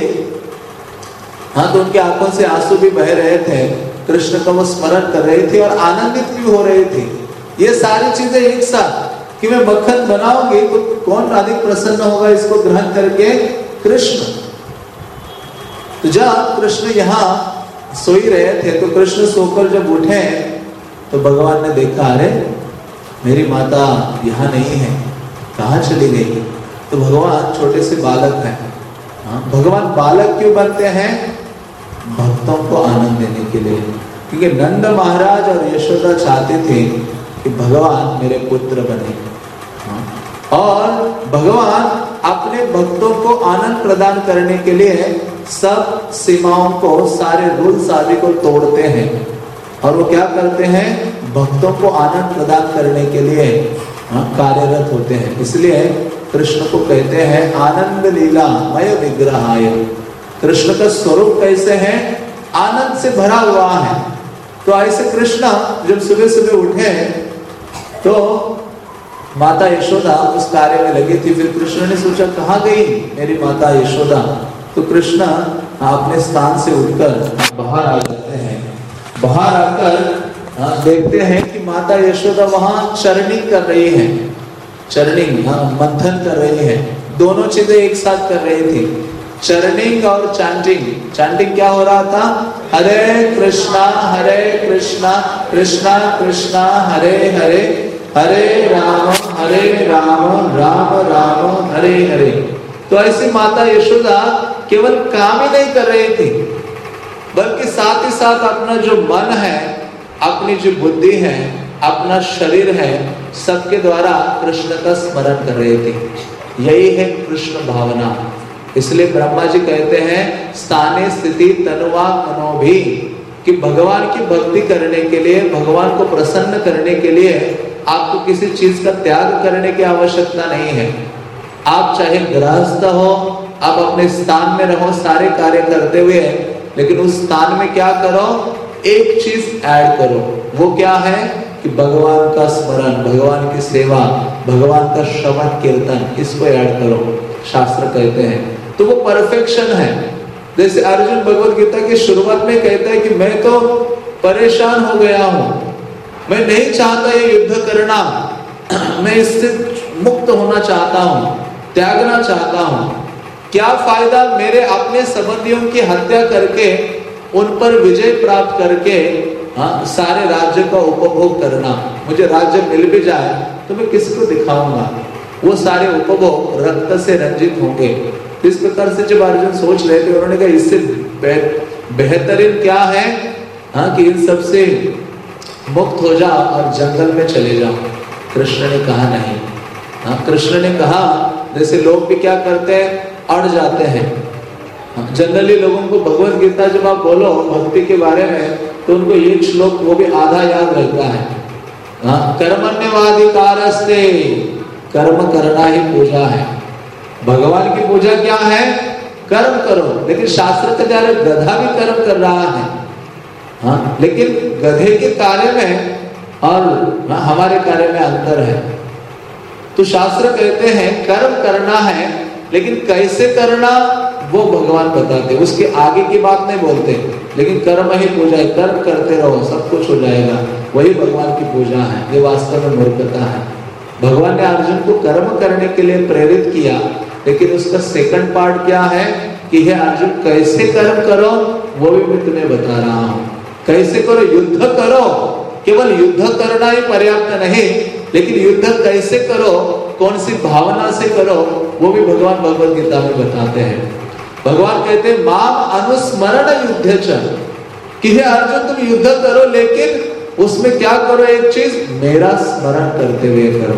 तो उनकी आंखों से आंसू भी बह रहे थे, कृष्ण का वो स्मरण कर रहे थे और आनंदित भी हो रहे थे। ये सारी चीजें एक साथ, कि मैं मक्खन बनाऊंगी तो कौन अधिक प्रसन्न होगा इसको ग्रहण करके, कृष्ण। तो जब कृष्ण यहाँ सोई रहे थे, तो कृष्ण सोकर जब उठे तो भगवान ने देखा, अरे मेरी माता यहाँ नहीं है, कहाँ चली गई। तो भगवान छोटे से बालक हैं। भगवान बालक क्यों बनते हैं, भक्तों को आनंद देने के लिए। क्योंकि नंद महाराज और यशोदा चाहते थे कि भगवान मेरे पुत्र बने, और भगवान अपने भक्तों को आनंद प्रदान करने के लिए सब सीमाओं को, सारे रूल्स आदि को तोड़ते हैं। और वो क्या करते हैं, भक्तों को आनंद प्रदान करने के लिए कार्यरत होते हैं। इसलिए कृष्ण को कहते हैं आनंद लीला मय विग्रहाय। कृष्ण का स्वरूप कैसे है, आनंद से भरा हुआ है। तो ऐसे कृष्ण जब सुबह सुबह उठे तो माता यशोदा उस कार्य में लगी थी। फिर कृष्ण ने सोचा कहाँ गई मेरी माता यशोदा। तो कृष्ण अपने स्थान से उठकर बाहर आ जाते हैं। बाहर आकर देखते हैं कि माता यशोदा वहां चरणिंग कर रही है, चरणिंग मंथन कर रही है। दोनों चीजें एक साथ कर रही थी, चरणिंग और चैंटिंग। चैंटिंग क्या हो रहा था, हरे कृष्णा कृष्णा कृष्णा हरे हरे, हरे राम राम राम हरे हरे। तो ऐसी माता यशोदा केवल काम ही नहीं कर रही थी, बल्कि साथ ही साथ अपना जो मन है, अपनी जो बुद्धि है, अपना शरीर है, सबके द्वारा कृष्ण का स्मरण कर रही थी। यही है कृष्ण भावना। इसलिए ब्रह्मा जी कहते हैं स्थाने स्थिति तनुवा मनो भी, कि भगवान की भक्ति करने के लिए, भगवान को प्रसन्न करने के लिए आपको किसी चीज का त्याग करने की आवश्यकता नहीं है। आप चाहे गृहस्थ हो, आप अपने स्थान में रहो सारे कार्य करते हुए, लेकिन उस स्थान में क्या करो, एक चीज ऐड करो। वो क्या है कि भगवान का स्मरण, भगवान की सेवा, भगवान का श्रवण कीर्तन, इसको ऐड करो, शास्त्र कहते हैं। तो वो परफेक्शन है। जैसे अर्जुन भगवत गीता की शुरुआत में कहता है कि मैं तो परेशान हो गया हूं, मैं नहीं चाहता ये युद्ध करना, मैं इससे मुक्त होना चाहता हूं, त्यागना चाहता हूं। क्या फायदा मेरे अपने संबंधियों की हत्या करके उन पर विजय प्राप्त करके सारे राज्य का उपभोग करना। मुझे राज्य मिल भी जाए तो मैं किसको दिखाऊंगा, वो सारे उपभोग रक्त से रंजित होंगे। इस प्रकार से जब अर्जुन सोच रहे थे, उन्होंने कहा इससे बेहतरीन क्या है कि इन सबसे मुक्त हो जाओ और जंगल में चले जाओ। कृष्ण ने कहा नहीं। कृष्ण ने कहा, जैसे लोग भी क्या करते हैं, अड़ जाते हैं। जनरली लोगों को भगवत गीता जब आप बोलो भक्ति के बारे में, तो उनको एक श्लोक वो भी आधा याद रहता है। कर्मण्यवाधिकारस्ते, कर्म करना ही पूजा है। भगवान की पूजा क्या है, कर्म करो। लेकिन शास्त्र के द्वारा गधा भी कर्म कर रहा है, लेकिन गधे के कार्य में और हमारे कार्य में अंतर है। तो शास्त्र कहते हैं कर्म करना है, लेकिन कैसे करना वो भगवान बताते, उसके आगे की बात नहीं बोलते। लेकिन कर्म ही पूजा है, कर्म करते रहो सब कुछ हो जाएगा, वही भगवान की पूजा है। ये वास्तव में मूर्खता है। भगवान ने अर्जुन को कर्म करने के लिए प्रेरित किया, लेकिन उसका सेकंड पार्ट क्या है कि हे अर्जुन कैसे कर्म करो वो भी मैं तुम्हें बता रहा हूँ। कैसे करो, युद्ध करो। केवल युद्ध करना ही पर्याप्त नहीं, लेकिन युद्ध कैसे करो, कौन सी भावना से करो, वो भी भगवान भगवत गीता में बताते हैं। भगवान कहते हैं माम अनुस्मरण युद्ध च, कि हे अर्जुन तुम युद्ध करो, लेकिन उसमें क्या करो, एक चीज मेरा स्मरण करते हुए करो।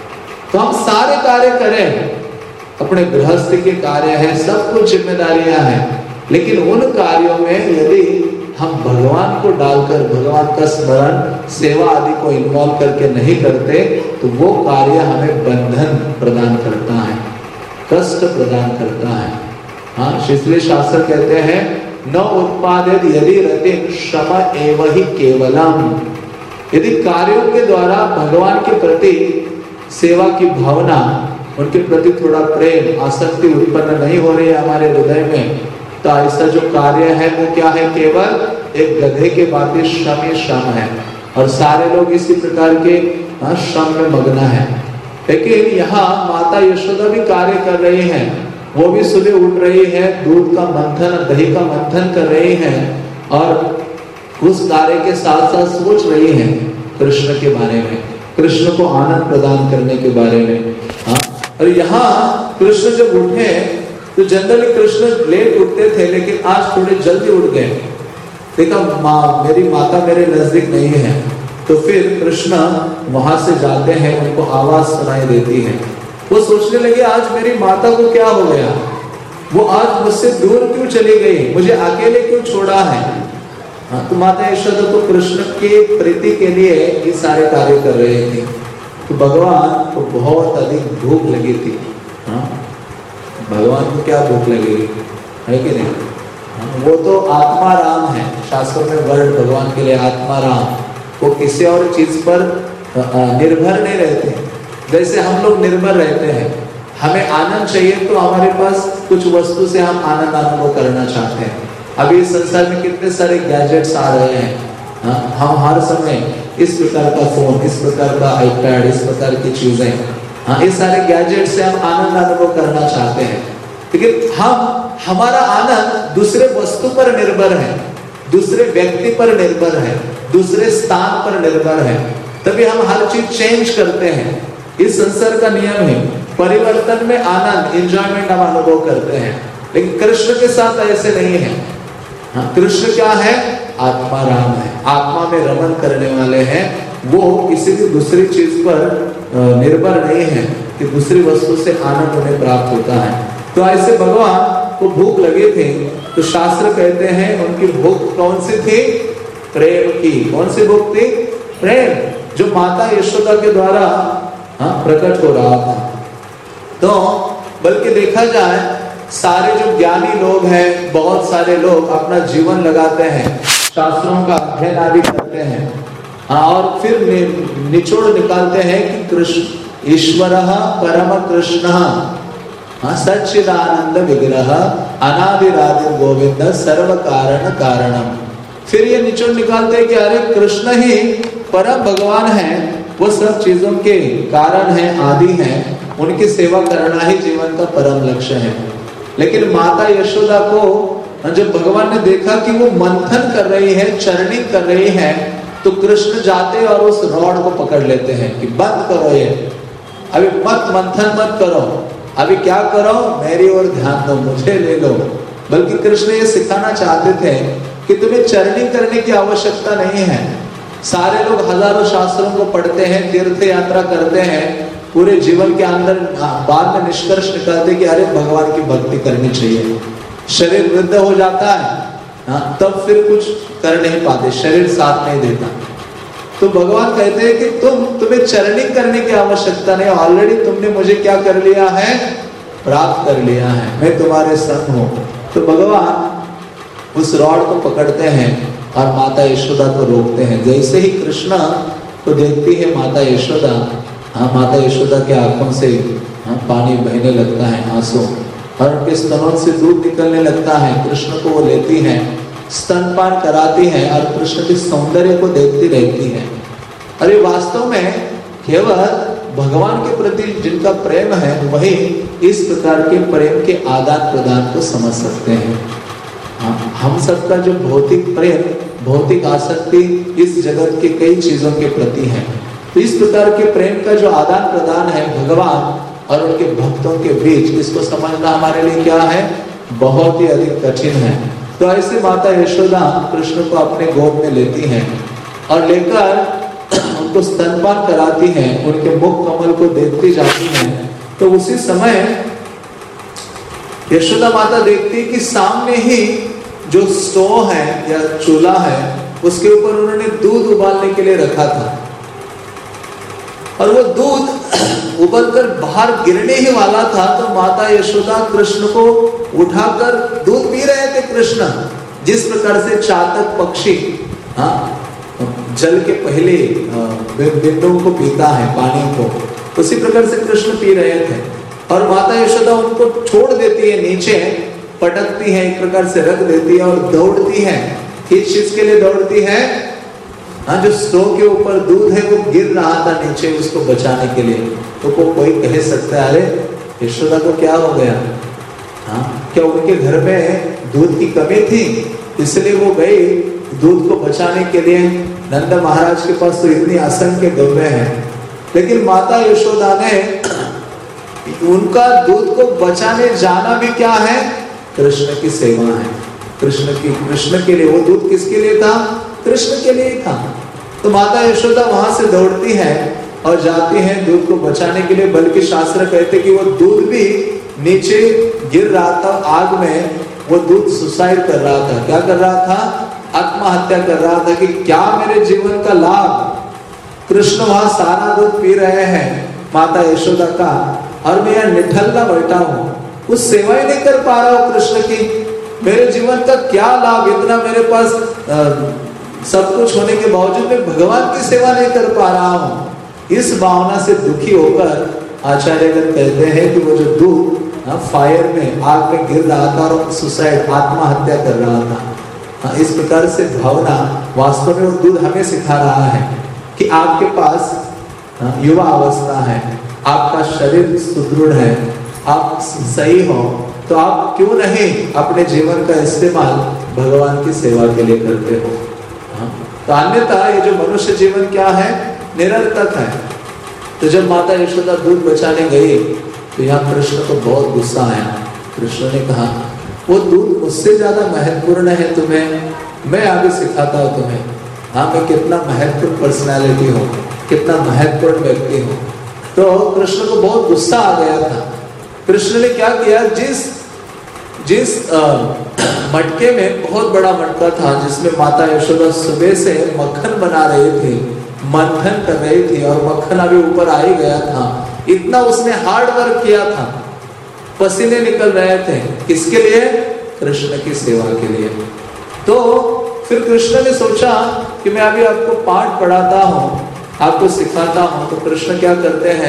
तो हम सारे कार्य करें, अपने गृहस्थ के कार्य है, सब कुछ जिम्मेदारियां हैं, लेकिन उन कार्यों में यदि हम भगवान को डालकर भगवान का स्मरण, सेवा आदि को इन्वॉल्व करके नहीं करते, तो वो कार्य हमें बंधन प्रदान करता है, कष्ट प्रदान करता है। इसलिए शास्त्र कहते हैं न उत्पादित यदि रतिम श्रम एव ही केवलम। यदि कार्यों के द्वारा भगवान के प्रति सेवा की भावना, उनके प्रति थोड़ा प्रेम, आसक्ति उत्पन्न नहीं हो रही है हमारे हृदय में, तो ऐसा जो कार्य है वो क्या है, केवल एक गधे के बातें श्रम ही श्रम है। और सारे लोग इसी प्रकार के श्रम में मग्न है। लेकिन यहाँ माता यशोदा भी कार्य कर रही हैं, वो भी सुबह उठ रही है, दूध का मंथन, दही का मंथन कर रही हैं, और उस कार्य के साथ साथ सोच रही हैं कृष्ण के बारे में, कृष्ण को आनंद प्रदान करने के बारे में। और यहाँ कृष्ण जब उठे, तो जनरली कृष्ण लेट उठते थे, लेकिन आज थोड़े जल्दी उठ गए। देखा मेरी माता मेरे नजदीक नहीं है, तो फिर कृष्ण वहां से जाते हैं, उनको आवाज सुनाई देती है। वो सोचने लगे आज मेरी माता को क्या हो गया, वो आज मुझसे दूर क्यों चली गई, मुझे अकेले क्यों छोड़ा है। हाँ, तो माता यशोदा तो कृष्ण के प्रीति के लिए ये सारे कार्य कर रहे थे। तो भगवान को बहुत अधिक भूख लगी थी। हाँ, भगवान को क्या भूख लगेगी, है कि नहीं? हाँ, वो तो आत्मा राम है, शास्त्रों में वर्ड भगवान के लिए आत्मा राम, वो किसी और चीज पर निर्भर नहीं रहते। जैसे हम लोग निर्भर रहते हैं, हमें आनंद चाहिए तो हमारे पास कुछ वस्तु से हम आनंद अनुभव करना चाहते हैं। अभी इस संसार में कितने सारे गैजेट्स आ रहे हैं। हम हर समय इस प्रकार का फोन, इस प्रकार का आईपैड, इस प्रकार की चीजें, हाँ, इस सारे गैजेट से हम आनंद अनुभव करना चाहते हैं। लेकिन हमारा आनंद दूसरे वस्तु पर निर्भर है, दूसरे व्यक्ति पर निर्भर है, दूसरे स्थान पर निर्भर है, तभी हम हर चीज चेंज करते हैं। इस संसार का नियम है, परिवर्तन में आनंद, एंजॉयमेंट हम अनुभव करते हैं। लेकिन कृष्ण के साथ ऐसे नहीं है। हाँ, कृष्ण क्या है? आत्मा राम है, आत्मा में रमन करने वाले हैं। वो किसी भी दूसरी चीज पर निर्भर नहीं है कि दूसरी वस्तु से आनंद उन्हें प्राप्त होता है। तो ऐसे भगवान को भूख लगे थे, तो शास्त्र कहते हैं उनकी भूख कौन सी थी? प्रेम की। कौन सी भूख थी? प्रेम, जो माता यशोदा के द्वारा प्रकट हो रहा था। तो बल्कि देखा जाए, सारे जो ज्ञानी लोग हैं, बहुत सारे लोग अपना जीवन लगाते हैं, शास्त्रों का अध्ययन आदि करते हैं, और फिर निचोड़ निकालते हैं कि कृष्ण ईश्वरः परम कृष्णः सच्चिदानंद विग्रह अनादिरादि गोविंद सर्व कारण कारणम। फिर ये निचोड़ निकालते हैं कि अरे कृष्ण ही परम भगवान है, वो सब चीजों के कारण है, आदि है, उनकी सेवा करना ही जीवन का परम लक्ष्य है। लेकिन माता यशोदा को जब भगवान ने देखा कि वो मंथन कर रही है, चरनिंग कर रही है, तो कृष्ण जाते और उस रॉड को पकड़ लेते हैं कि बंद करो, ये अभी मत मंथन मत करो, अभी क्या करो, मेरी ओर ध्यान दो, मुझे ले लो। बल्कि कृष्ण ये सिखाना चाहते थे कि तुम्हें चरनिंग करने की आवश्यकता नहीं है। सारे लोग हजारों शास्त्रों को पढ़ते हैं, तीर्थ यात्रा करते हैं, पूरे जीवन के अंदर बाद में निष्कर्ष निकालते कि अरे भगवान की भक्ति करनी चाहिए। शरीर वृद्ध हो जाता है, तब फिर कुछ कर नहीं पाते, शरीर साथ नहीं देता। तो भगवान कहते हैं कि तुम्हें चरनिंग करने की आवश्यकता नहीं, ऑलरेडी तुमने मुझे क्या कर लिया है? प्राप्त कर लिया है, मैं तुम्हारे संग हूं। तो भगवान उस रॉड को पकड़ते हैं और माता यशोदा को रोकते हैं। जैसे ही कृष्ण को देखती है माता यशोदा, माता यशोदा के आंखों से पानी बहने लगता है, आंसू, और उनके स्तनों से दूध निकलने लगता है। कृष्ण को वो लेती है, स्तनपान कराती है और कृष्ण के सौंदर्य को देखती रहती है। अरे वास्तव में केवल भगवान के प्रति जिनका प्रेम है वही इस प्रकार के प्रेम के आदान प्रदान को समझ सकते हैं। हम सबका जो भौतिक प्रेम, भौतिक आसक्ति इस जगत के कई चीजों के प्रति है, तो इस प्रकार के प्रेम का जो आदान प्रदान है भगवान और उनके भक्तों के बीच, इसको समझना हमारे लिए क्या है? बहुत ही अधिक कठिन है। तो ऐसे माता यशोदा कृष्ण को अपने गोद में लेती हैं और लेकर उनको स्तनपान कराती हैं, उनके मुख कमल को देखती जाती हैं। तो उसी समय यशोदा माता देखती कि सामने ही जो स्टोव है या चूल्हा है, उसके ऊपर उन्होंने दूध उबालने के लिए रखा था, और वो दूध उबलकर बाहर गिरने ही वाला था। तो माता यशोदा कृष्ण को उठाकर दूध पी रहे थे। कृष्ण जिस प्रकार से चातक पक्षी जल के पहले बिंदुओं को पीता है, पानी को, उसी प्रकार से कृष्ण पी रहे थे। और माता यशोदा उनको छोड़ देती है, नीचे पटकती है, एक प्रकार से रख देती है और दौड़ती है। किस चीज के लिए दौड़ती है? जो स्टोव के ऊपर दूध है वो गिर रहा था नीचे, उसको बचाने के लिए। तो कोई कह सकता है अरे यशोदा को क्या हो गया? क्या उनके घर में दूध की कमी थी इसलिए वो गई दूध को बचाने के लिए? नंद महाराज के पास तो इतनी असंख्य गौएं हैं, लेकिन माता यशोदा ने उनका दूध को बचाने जाना भी क्या है? कृष्ण की सेवा है, कृष्ण के लिए। वो दूध किसके लिए था? कृष्ण के लिए था। तो माता यशोदा वहां से दौड़ती है और जाती है दूध को बचाने के लिए। बल्कि शास्त्र कहते कि वो दूध भी नीचे गिर रहा था आग में, वो दूध सुसाइड कर रहा था। क्या कर रहा था? आत्महत्या कर रहा था कि क्या मेरे जीवन का लाभ, कृष्ण वहां सारा दूध पी रहे हैं माता यशोदा का, और मैं यहाँ निठल्ला बैठा हूँ, कुछ सेवा ही नहीं कर पा रहा हूँ कृष्ण की, मेरे जीवन का क्या लाभ, इतना मेरे पास सब कुछ होने के बावजूद मैं भगवान की सेवा नहीं कर पा रहा हूँ। इस भावना से दुखी होकर आचार्यगण कहते हैं कि वो जो दूध फायर में, आग में गिर रहा था और सुसाइड, आत्महत्या कर रहा था, इस प्रकार से भावना वास्तव में वो दूध हमें सिखा रहा है कि आपके पास युवा अवस्था है, आपका शरीर सुदृढ़ है, आप सही हो, तो आप क्यों नहीं अपने जीवन का इस्तेमाल भगवान की सेवा के लिए करते हो। तो अन्यथा ये जो मनुष्य जीवन क्या है, निरर्थक है। तो जब माता यशोदा दूध बचाने गई तो यहाँ कृष्ण को बहुत गुस्सा आया। कृष्ण ने कहा वो दूध मुझसे ज्यादा महत्वपूर्ण है तुम्हें, मैं आगे सिखाता हूँ तुम्हें, हाँ मैं कितना महत्वपूर्ण पर्सनालिटी हूँ, कितना महत्वपूर्ण व्यक्ति हूँ। तो कृष्ण को बहुत गुस्सा आ गया था। कृष्ण ने क्या किया, जिस मटके में, बहुत बड़ा मटका था जिसमें माता यशोदा सुबह से मक्खन बना रही थी, मंथन कर रही थी और मक्खन अभी ऊपर आ ही गया था, इतना उसने हार्ड वर्क किया था, पसीने निकल रहे थे, किसके लिए, कृष्ण की सेवा के लिए। तो फिर कृष्ण ने सोचा कि मैं अभी आपको पाठ पढ़ाता हूँ, आपको सिखाता हूँ। तो कृष्ण क्या करते हैं,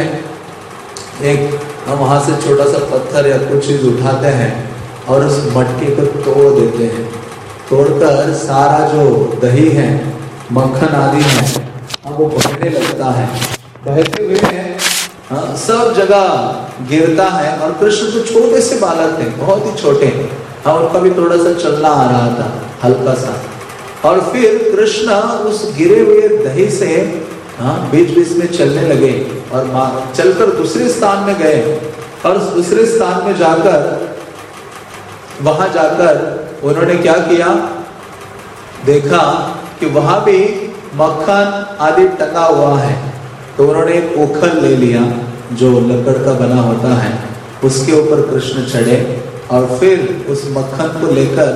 एक वहां से छोटा सा पत्थर या कुछ चीज उठाते हैं और उस मटके को तोड़ देते हैं, तोड़कर सारा जो दही है, मक्खन आदि है, वो बहने लगता है, बहते हुए सब जगह गिरता है। और कृष्ण तो छोटे से बालक थे, बहुत ही छोटे, और उनका भी थोड़ा सा चलना आ रहा था, हल्का सा। और फिर कृष्ण उस गिरे हुए दही से बीच बीच में चलने लगे और चलकर दूसरे स्थान में गए, और उस दूसरे स्थान में जाकर, वहां जाकर उन्होंने क्या किया, देखा कि वहां भी मक्खन आदि टंगा हुआ है। तो उन्होंने एक ओखल ले लिया जो लकड़ का बना होता है, उसके ऊपर कृष्ण चढ़े और फिर उस मक्खन को लेकर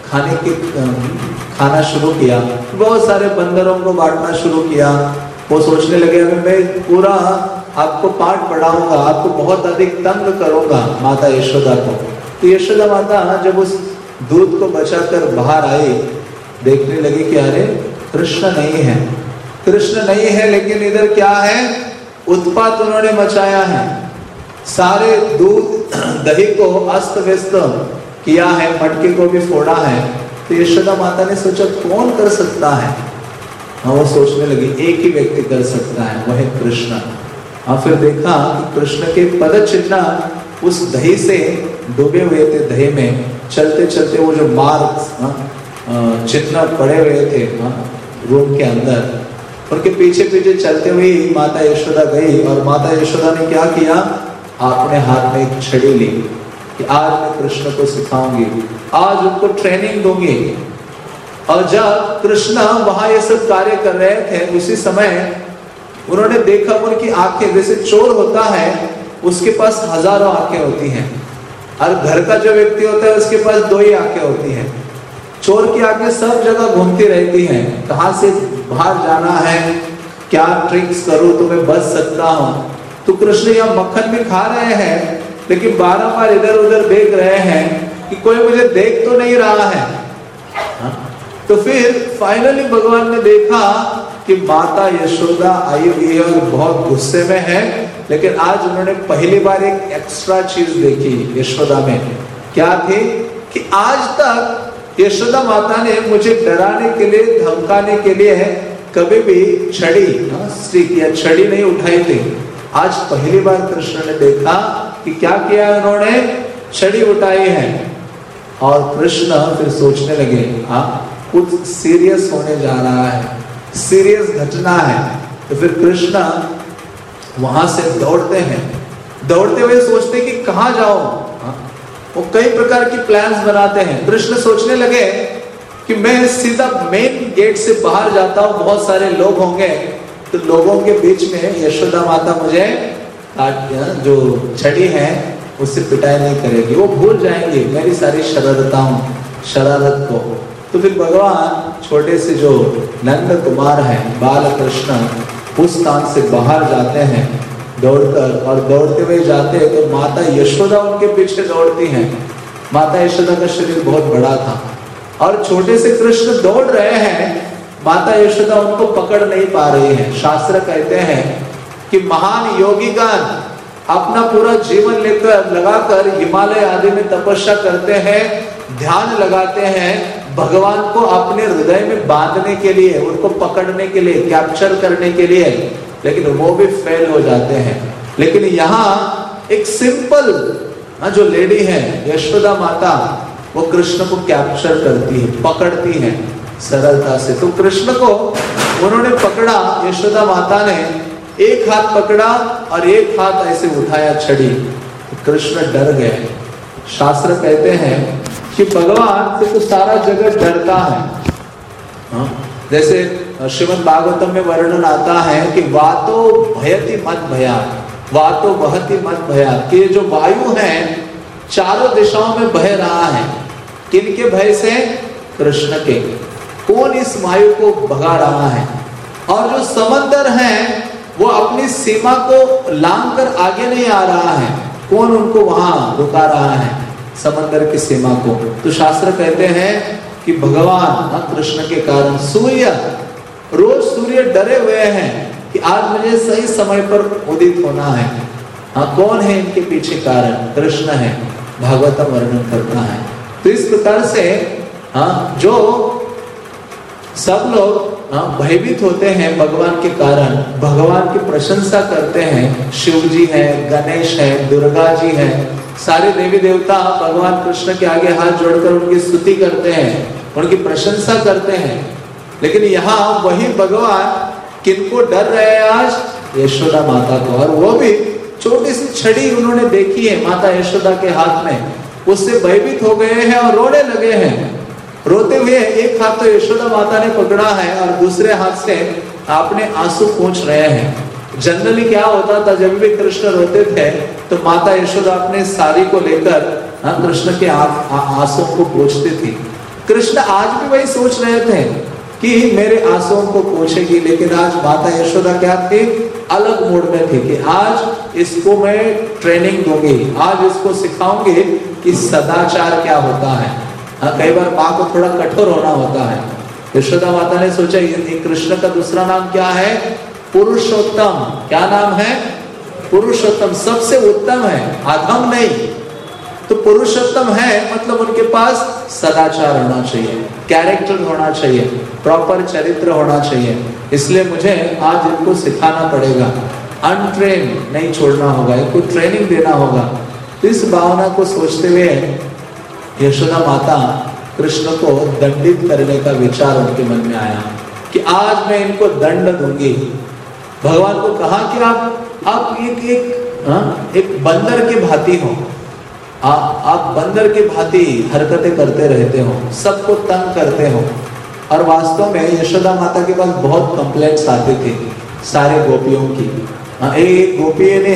खाना शुरू किया। बहुत सारे बंदरों को बांटना शुरू किया। वो सोचने लगे मैं पूरा आपको पाठ पढ़ाऊंगा, आपको बहुत अधिक तंग करूंगा माता यशोदा को। तो यशोदा माता जब उस दूध को बचाकर बाहर आई, देखने लगी कि अरे कृष्ण नहीं है, कृष्ण नहीं है, लेकिन इधर क्या है, उत्पात उन्होंने मचाया है, सारे दूध दही को अस्त व्यस्त किया है, मटके को भी फोड़ा है। तो यशोदा माता ने सोचा कौन कर सकता है, वो सोचने लगी एक ही व्यक्ति कर सकता है, वह है कृष्ण। और फिर देखा कि कृष्ण के पद चिन्ह उस दही से डूबे हुए थे, दही में चलते चलते वो जो मार्ग चिन्ह पड़े हुए थे रूम के अंदर, उनके पीछे पीछे चलते हुए माता यशोदा गई। और माता यशोदा ने क्या किया, अपने हाथ में एक छड़ी ली कि आज मैं कृष्ण को सिखाऊंगी, आज उनको ट्रेनिंग दूंगी। और जब कृष्ण वहां ये सब कार्य कर रहे थे, उसी समय उन्होंने देखा उनकी आंखें, जैसे चोर होता है उसके पास हजारों आंखें होती हैं, और घर का जो व्यक्ति होता है उसके पास 2 ही आंखें होती हैं। चोर की आंखें सब जगह घूमती रहती हैं, कहां से बाहर जाना है, क्या ट्रिक्स करूं तो मैं बच सकता हूं। तो कृष्ण यहाँ मक्खन भी खा रहे हैं, लेकिन बार इधर उधर देख रहे हैं कि कोई मुझे देख तो नहीं रहा है। तो फिर फाइनली भगवान ने देखा कि माता यशोदा आई हुई है और बहुत गुस्से में है, लेकिन आज उन्होंने पहली बार एक एक्स्ट्रा चीज देखी यशोदा में। क्या थी कि आज तक यशोदा माता ने मुझे डराने के लिए, धमकाने के लिए कभी भी छड़ी, स्टिक या छड़ी नहीं उठाई थी। आज पहली बार कृष्ण ने देखा कि क्या किया उन्होंने, छड़ी उठाई है। और कृष्ण फिर सोचने लगे कुछ सीरियस होने जा रहा है, सीरियस घटना है। तो फिर कृष्ण वहां से दौड़ते हैं, दौड़ते हुए सोचते कि कहां जाओ। वो कई प्रकार की प्लान्स बनाते हैं। कृष्ण सोचने लगे कि मैं सीधा मेन गेट से बाहर जाता हूं, बहुत सारे लोग होंगे, तो लोगों के बीच में यशोदा माता मुझे जो छड़ी है उससे पिटाई नहीं करेगी, वो भूल जाएंगे मेरी सारी शरारत को। तो फिर भगवान छोटे से जो नंद कुमार हैं, बाल कृष्ण, उस स्थान से बाहर जाते हैं दौड़कर, और दौड़ते हुए जाते हैं तो माता यशोदा उनके पीछे दौड़ती हैं। माता यशोदा का शरीर बहुत बड़ा था और छोटे से कृष्ण दौड़ रहे हैं, माता यशोदा उनको पकड़ नहीं पा रही है। शास्त्र कहते हैं कि महान योगीगण अपना पूरा जीवन लेकर लगाकर हिमालय आदि में तपस्या करते हैं, ध्यान लगाते हैं भगवान को अपने हृदय में बांधने के लिए, उनको पकड़ने के लिए, कैप्चर करने के लिए, लेकिन वो भी फेल हो जाते हैं। लेकिन यहाँ एक सिंपल जो लेडी है यशोदा माता, वो कृष्ण को कैप्चर करती है, पकड़ती है सरलता से। तो कृष्ण को उन्होंने पकड़ा, यशोदा माता ने एक हाथ पकड़ा और एक हाथ ऐसे उठाया छड़ी, कृष्ण डर गए। शास्त्र कहते हैं कि भगवान से तो सारा जगत डरता है। जैसे श्रीमद् भागवतम में वर्णन आता है कि वातो भयति मत भया, वातो बहति मत भया, कि जो वायु है चारों दिशाओं में बह रहा है, किनके भय से? कृष्ण के। कौन इस वायु को भगा रहा है? और जो समंदर है वो अपनी सीमा को लांघ कर आगे नहीं आ रहा है, कौन उनको वहां रुका रहा है? समंदर की सीमा को। तो शास्त्र कहते हैं कि भगवान कृष्ण के कारण सूर्य, रोज सूर्य डरे हुए हैं कि आज मुझे सही समय पर उदित होना है। कौन है इनके पीछे कारण? कृष्ण है, भागवतम वर्णन करता है। तो इस प्रकार से जो सब लोग भयभीत होते हैं भगवान के कारण, भगवान की प्रशंसा करते हैं। शिव जी है, गणेश है, दुर्गा जी है, सारे देवी देवता भगवान कृष्ण के आगे हाथ जोड़कर उनकी स्तुति करते हैं, उनकी प्रशंसा करते हैं। लेकिन यहाँ वही भगवान किनको डर रहे हैं आज? यशोदा माता को। और वो भी छोटी सी छड़ी उन्होंने देखी है माता यशोदा के हाथ में, उससे भयभीत हो गए हैं और रोने लगे हैं। रोते हुए एक हाथ तो यशोदा माता ने पकड़ा है और दूसरे हाथ से अपने आंसू पोंछ रहे हैं। जनरली क्या होता था, जब भी कृष्ण रोते थे तो माता यशोदा अपने साड़ी को लेकर कृष्ण के आंसू को पोंछती थी। कृष्ण आज भी वही सोच रहे थे कि मेरे आंसुओं को पोंछेगी, लेकिन आज माता यशोदा क्या थी? अलग मूड में थी कि आज इसको मैं ट्रेनिंग दूंगी, आज इसको सिखाऊंगी कि सदाचार क्या होता है। कई बार माँ को थोड़ा कठोर होना होता है। यशोदा माता ने सोचा ये कृष्ण का दूसरा नाम क्या है? पुरुषोत्तम। क्या नाम है? पुरुषोत्तम, सबसे उत्तम है, अधम नहीं। तो पुरुषोत्तम है मतलब उनके पास सदाचार होना चाहिए, कैरेक्टर होना चाहिए, प्रॉपर चरित्र होना चाहिए। इसलिए मुझे आज इनको सिखाना पड़ेगा, अनट्रेन नहीं छोड़ना होगा, इनको ट्रेनिंग देना होगा। तो इस भावना को सोचते हुए यशोदा माता कृष्ण को दंडित करने का विचार उनके मन में आया कि आज मैं इनको दंड दूंगी। भगवान को कहा कि आप एक बंदर के भांति हो, आप बंदर के भांति हरकतें करते रहते हो, सबको तंग करते हो। और वास्तव में यशोदा माता के पास बहुत कंप्लेंट्स आते थे सारे गोपियों की। एक गोपी ने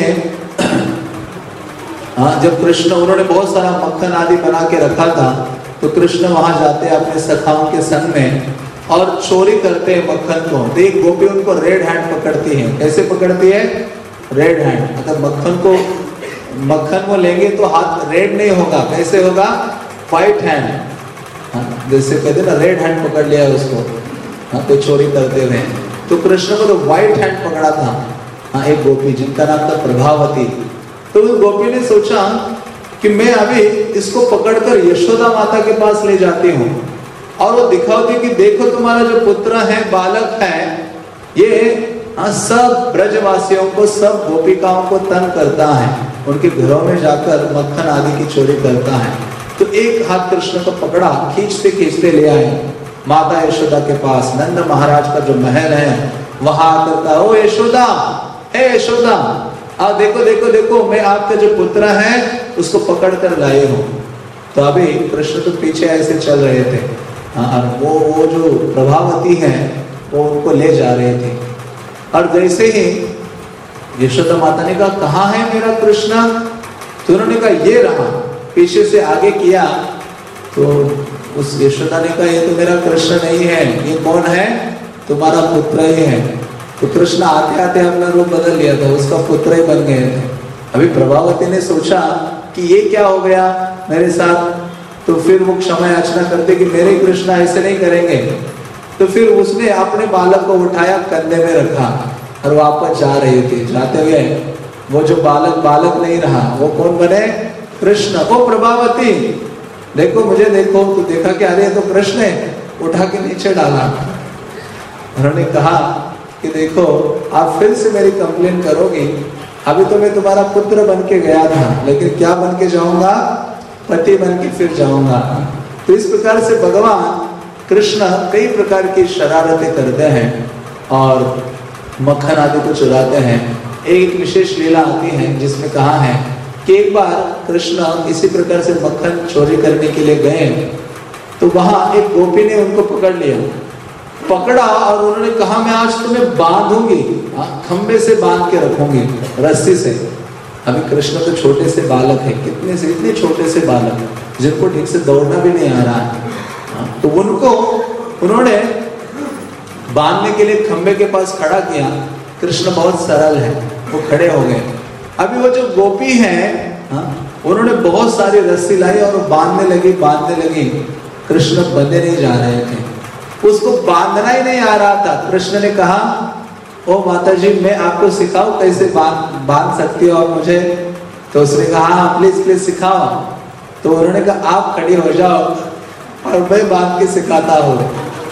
जब कृष्ण, उन्होंने बहुत सारा मक्खन आदि बना के रखा था, तो कृष्ण वहां जाते अपने सखाओं के संग में और चोरी करते हैं मक्खन को। तो एक गोपी उनको रेड हैंड पकड़ती है। कैसे पकड़ती है? Red hand. मतलब मक्खन वो लेंगे तो हाथ रेड नहीं होगा, कैसे होगा? White hand. जैसे कहते ना रेड हैंड पकड़ लिया उसको तो चोरी करते हुए। तो कृष्ण को तो व्हाइट हैंड पकड़ा था एक गोपी जिनका नाम था प्रभावती। तो उस गोपी ने सोचा कि मैं अभी इसको पकड़कर यशोदा माता के पास ले जाती हूँ और वो दिखाती कि देखो तुम्हारा जो पुत्र है, बालक है, ये सब ब्रजवासियों को, सब गोपिकाओं को तंग करता है, उनके घरों में जाकर मक्खन आदि की चोरी करता है। तो एक हाथ कृष्ण को पकड़ा, खींचते खींचते ले आए माता यशोदा के पास। नंद महाराज का जो महल है वहां आकर कहा, ओ यशोदा, हे यशोदा, देखो देखो देखो, मैं आपका जो पुत्र है उसको पकड़ कर लाए हूँ। तो अभी कृष्ण तो पीछे ऐसे चल रहे थे, वो जो प्रभावती है वो उनको ले जा रहे थे। और जैसे ही यशोदा माता ने कहा, कहाँ है मेरा कृष्ण? तो उन्होंने कहा ये रहा। पीछे से आगे किया तो उस यशोदा ने कहा ये तो मेरा कृष्ण नहीं है, ये कौन है? तुम्हारा पुत्र ही है। तो कृष्ण आते आते अपना रूप बदल लिया था, उसका पुत्र ही बन गए थे। अभी प्रभावती ने सोचा कि ये क्या हो गया मेरे साथ, तो फिर वो क्षमा याचना करते कि मेरे कृष्ण ऐसे नहीं करेंगे। तो फिर उसने अपने बालक को उठाया, कंधे में रखा और वापस जा रही थी। जाते हुए वो जो बालक नहीं रहा, वो कौन बने? कृष्ण। ओ प्रभावती देखो मुझे, देखो। तो देखा कि अरे तो कृष्ण है, उठा के नीचे डाला। उन्होंने कहा कि देखो आप फिर से मेरी कंप्लेन करोगी, अभी तो मैं तुम्हारा पुत्र बन के गया था, लेकिन क्या बन के जाऊंगा? पति बन के फिर जाऊंगा। तो इस प्रकार से भगवान कृष्ण कई प्रकार की शरारतें करते हैं और मक्खन आदि को चुराते हैं। एक विशेष लीला आती है जिसमें कहा है कि एक बार कृष्ण इसी प्रकार से मक्खन चोरी करने के लिए गए, तो वहां एक गोपी ने उनको पकड़ा और उन्होंने कहा मैं आज तुम्हें बांधूंगी, खंबे से बांध के रखूंगी, रस्सी से। अभी कृष्ण तो छोटे से बालक है, इतने छोटे से बालक जिनको ठीक से दौड़ना भी नहीं आ रहा है। तो उनको उन्होंने बांधने के लिए खंबे के पास खड़ा किया। कृष्ण बहुत सरल है, वो खड़े हो गए। अभी वो जो गोपी है उन्होंने बहुत सारी रस्सी लाई और बांधने लगी। कृष्ण बंधे नहीं जा रहे थे, उसको बांधना ही नहीं आ रहा था। कृष्ण ने कहा ओ माता जी मैं आपको सिखाऊं कैसे बांध सकती हो आप मुझे? तो उसने कहा हाँ प्लीज सिखाओ। तो उन्होंने कहा आप खड़ी हो जाओ और मैं बांध के सिखाता हूँ।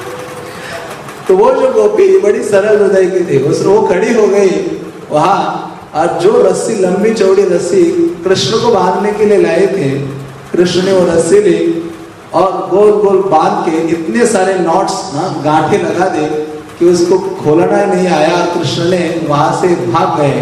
तो वो जो गोपी बड़ी सरल हृदय की थी, वो खड़ी हो गई वहां, और जो रस्सी लंबी चौड़ी रस्सी कृष्ण को बांधने के लिए लाए थे, कृष्ण ने वो रस्सी ली और गोल गोल बांध के इतने सारे नॉट्स गांठे लगा दे कि उसको खोलना नहीं आया। कृष्ण ने वहां से भाग गए।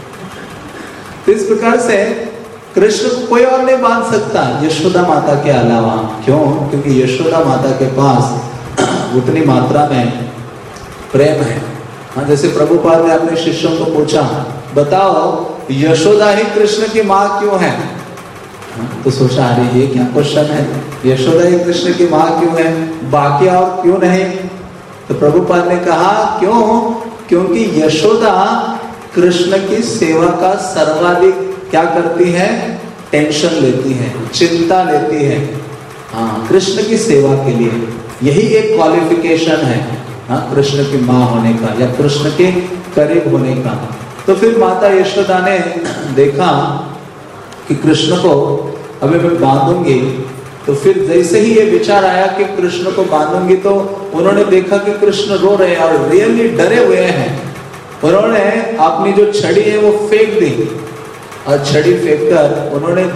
तो इस प्रकार से कृष्ण को कोई और नहीं बांध सकता यशोदा माता के अलावा। क्यों? क्योंकि यशोदा माता के पास उतनी मात्रा में प्रेम है। जैसे प्रभुपाद ने अपने शिष्यों को पूछा बताओ यशोदा ही कृष्ण की माँ क्यों है? तो सोचा अरे ये क्या क्वेश्चन है, यशोदा ही कृष्ण की माँ क्यों है, बाकी और क्यों नहीं? तो प्रभुपाद ने कहा क्यों? क्योंकि यशोदा कृष्ण की सेवा का सर्वाधिक क्या करती है? टेंशन लेती है, चिंता लेती है। हाँ, कृष्ण की सेवा के लिए यही एक क्वालिफिकेशन है कृष्ण की माँ होने का या कृष्ण के करीब होने का। तो फिर माता यशोदा ने देखा कि कृष्ण को अभी मैं बांधूंगी, तो फिर जैसे ही ये विचार आया कि कृष्ण को बांधूंगी, तो उन्होंने देखा कि कृष्ण रो रहे हैं और रियली डरे हुए हैं। उन्होंने अपनी जो छड़ी है वो फेंक दी और छड़ी फेंककर उन्होंने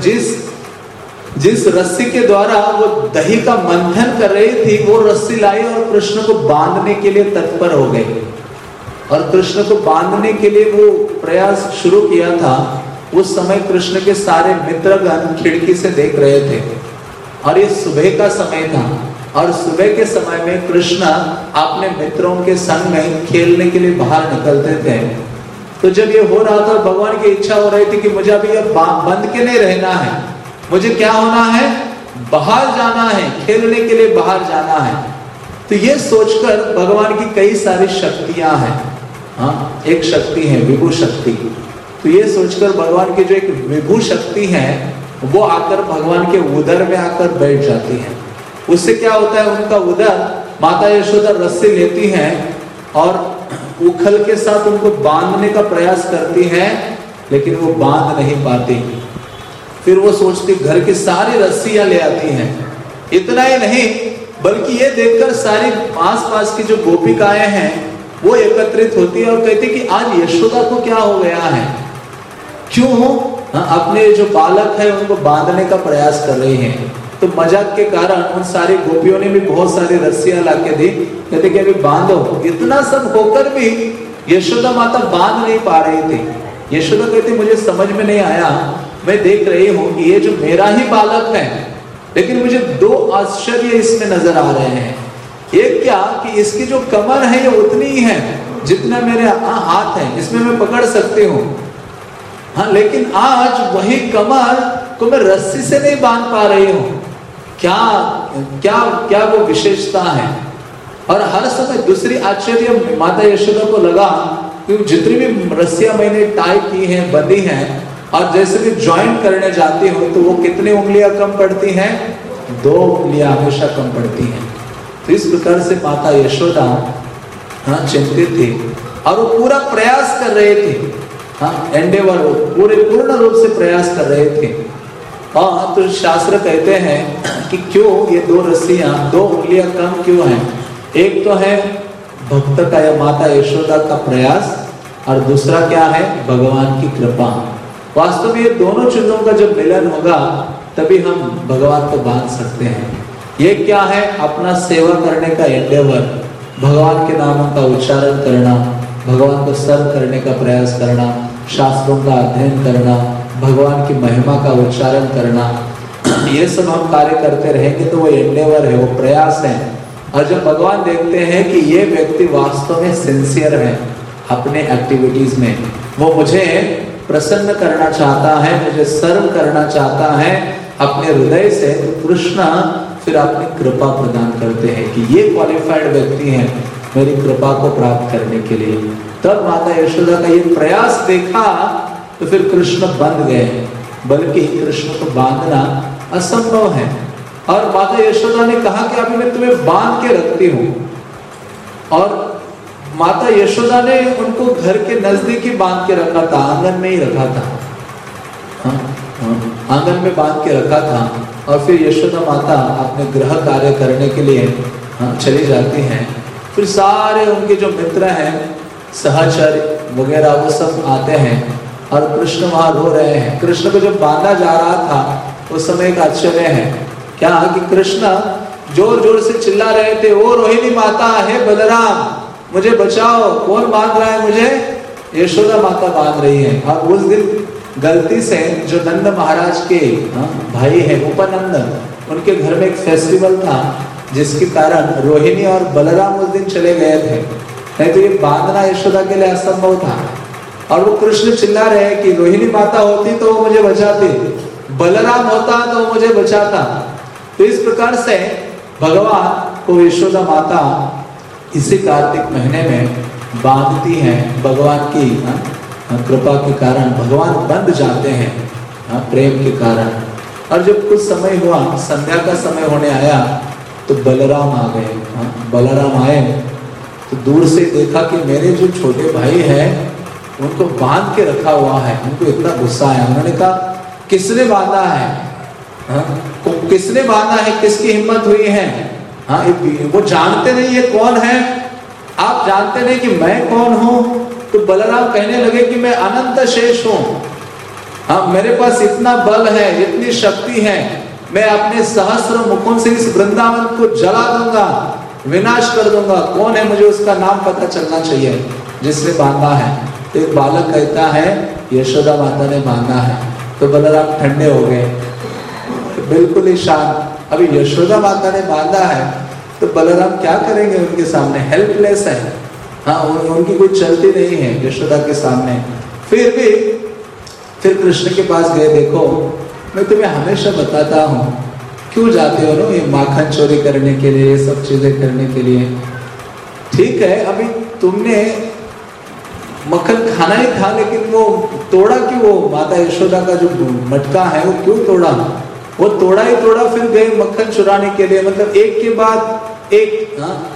जिस रस्सी के द्वारा वो दही का मंथन कर रही थी वो रस्सी लाई और कृष्ण को बांधने के लिए तत्पर हो गए। और कृष्ण को बांधने के लिए वो प्रयास शुरू किया था। उस समय कृष्ण के सारे मित्रगण खिड़की से देख रहे थे और ये सुबह का समय था और सुबह के समय में कृष्ण अपने मित्रों के संग में खेलने के लिए बाहर निकलते थे। तो जब ये हो रहा था भगवान की इच्छा हो रही थी कि मुझे अभी अब बंद के नहीं रहना है, मुझे क्या होना है? बाहर जाना है, खेलने के लिए बाहर जाना है। तो ये सोचकर भगवान की कई सारी शक्तियां हैं। हाँ, एक शक्ति है विभु शक्ति। तो ये सोचकर भगवान की जो एक विभु शक्ति है वो आकर भगवान के उदर में आकर बैठ जाती है। उससे क्या होता है? उनका उदर, माता यशोदा रस्सी लेती है और उखल के साथ उनको बांधने का प्रयास करती है, लेकिन वो बांध नहीं पाती। फिर वो सोचती घर की सारी रस्सियां ले आती हैं। इतना ही नहीं बल्कि ये देखकर सारी आसपास की जो गोपिकाएं हैं वो एकत्रित होती है और कहती कि आज यशोदा को क्या हो गया है, क्यों अपने जो बालक है उनको बांधने का प्रयास कर रही हैं। तो मजाक के कारण उन सारी गोपियों ने भी बहुत सारी रस्सियां लाके दी, कहते कि अभी बांधो। इतना सब होकर भी यशोदा माता बांध नहीं पा रही थी। यशोदा कहती मुझे समझ में नहीं आया, मैं देख रही हूं कि ये जो मेरा ही बालक है, लेकिन मुझे दो आश्चर्य इसमें नजर आ रहे हैं। एक क्या कि इसकी जो कमर है ये उतनी ही है जितना मेरे हाथ है, इसमें मैं पकड़ सकती हूँ। हाँ, लेकिन आज वही कमर को मैं रस्सी से नहीं बांध पा रही हूँ। क्या क्या क्या वो विशेषता है। और हर समय दूसरी आश्चर्य माता यशोदा को लगा कि जितनी भी रस्सियां मैंने टाई की हैं, बंधी हैं, और जैसे भी ज्वाइन करने जाती हूँ तो वो कितनी उंगलियां कम पड़ती हैं, 2 उंगलियां हमेशा कम पड़ती हैं। तो इस प्रकार से माता यशोदा चिंतित थी और वो पूरा प्रयास कर रहे थे, एंडेवर पूर्ण रूप से प्रयास कर रहे थे। तो शास्त्र कहते हैं कि क्यों ये 2 रस्सियां, 2 उंगलियां कम क्यों हैं। एक तो है भक्त का या माता यशोदा का प्रयास, और दूसरा क्या है, भगवान की कृपा। वास्तव में ये दोनों चीजों का जब मिलन होगा तभी हम भगवान को बांध सकते हैं। ये क्या है, अपना सेवा करने का एंडेवर, भगवान के नामों का उच्चारण करना, भगवान को सर्व करने का प्रयास करना, शास्त्रों का अध्ययन करना, भगवान की महिमा का उच्चारण करना, ये सब हम कार्य करते रहेंगे तो वो एंडेवर है, वो प्रयास है। और जब भगवान देखते हैं कि ये व्यक्ति वास्तव में सिंसियर है अपने एक्टिविटीज में, वो मुझे प्रसन्न करना चाहता है, मुझे सर्व करना चाहता है अपने हृदय से, तो कृष्ण फिर अपनी कृपा प्रदान करते हैं कि ये क्वालिफाइड व्यक्ति है मेरी कृपा को प्राप्त करने के लिए। तब माता यशोदा का ये प्रयास देखा तो फिर कृष्ण बंध गए, बल्कि कृष्ण को बांधना असंभव है। और माता यशोदा ने कहा कि अभी मैं तुम्हें बांध के रखती हूँ। और माता यशोदा ने उनको घर के नजदीक ही बांध के रखा था, आंगन में ही रखा था, आंगन में बांध के रखा था। और फिर यशोदा माता अपने गृह कार्य करने के लिए चली जाती हैं। फिर सारे उनके जो मित्र हैं, सहचर वगैरह, वो सब आते हैं और कृष्ण वहां रो रहे हैं। कृष्ण को जब बांधा जा रहा था उस समय एक आश्चर्य है क्या कि कृष्ण जोर जोर से चिल्ला रहे थे, ओ रोहिणी माता, है बलराम, मुझे बचाओ, कौन बांध रहा है मुझे, यशोदा माता बांध रही है। और उस दिन गलती से जो नंद महाराज के भाई है उपनंद, उनके घर में एक फेस्टिवल था जिसके कारण रोहिणी और बलराम उस दिन चले गए थे, नहीं तो ये बांधना यशोदा के लिए असंभव था। और वो कृष्ण चिल्ला रहे हैं कि रोहिणी माता होती तो वो मुझे बचाती, बलराम होता तो वो मुझे बचाता। तो इस प्रकार से भगवान को यशोदा माता इसी कार्तिक महीने में बांधती हैं, भगवान की कृपा के कारण भगवान बंध जाते हैं प्रेम के कारण। और जब कुछ समय हुआ, संध्या का समय होने आया, तो बलराम आ गए। बलराम आए तो दूर से देखा कि मेरे जो छोटे भाई हैं उनको बांध के रखा हुआ है। उनको इतना गुस्सा आया, उन्होंने कहा किसने बांधा है, किसने बांधा है, किसकी हिम्मत हुई है। वो जानते नहीं ये कौन है, आप जानते नहीं कि मैं कौन हूँ। तो बलराम कहने लगे कि मैं अनंत शेष हूँ, मेरे पास इतना बल है, इतनी शक्ति है, मैं अपने सहस्र मुखों से इस वृंदावन को जला दूंगा, विनाश कर दूंगा। कौन है, मुझे उसका नाम पता चलना चाहिए जिसने बांधा है। तो एक बालक कहता है यशोदा माता ने बांधा है। तो बलराम ठंडे हो गए, बिल्कुल ही शांत। अभी यशोदा माता ने बांधा है तो बलराम क्या करेंगे उनके सामने, हेल्पलेस है। उनकी कोई चलती नहीं है यशोदा के सामने। फिर भी फिर कृष्ण के पास गए, देखो मैं तुम्हें हमेशा बताता हूँ, क्यों जाते हो ना ये माखन चोरी करने के लिए, ये सब चीजें करने के लिए। ठीक है, अभी तुमने मक्खन खाना ही था, लेकिन वो तोड़ा क्यों, वो माता यशोदा का जो मटका है वो क्यों तोड़ा, वो तोड़ा ही तोड़ा। फिर गए मक्खन चुराने के लिए, मतलब एक के बाद एक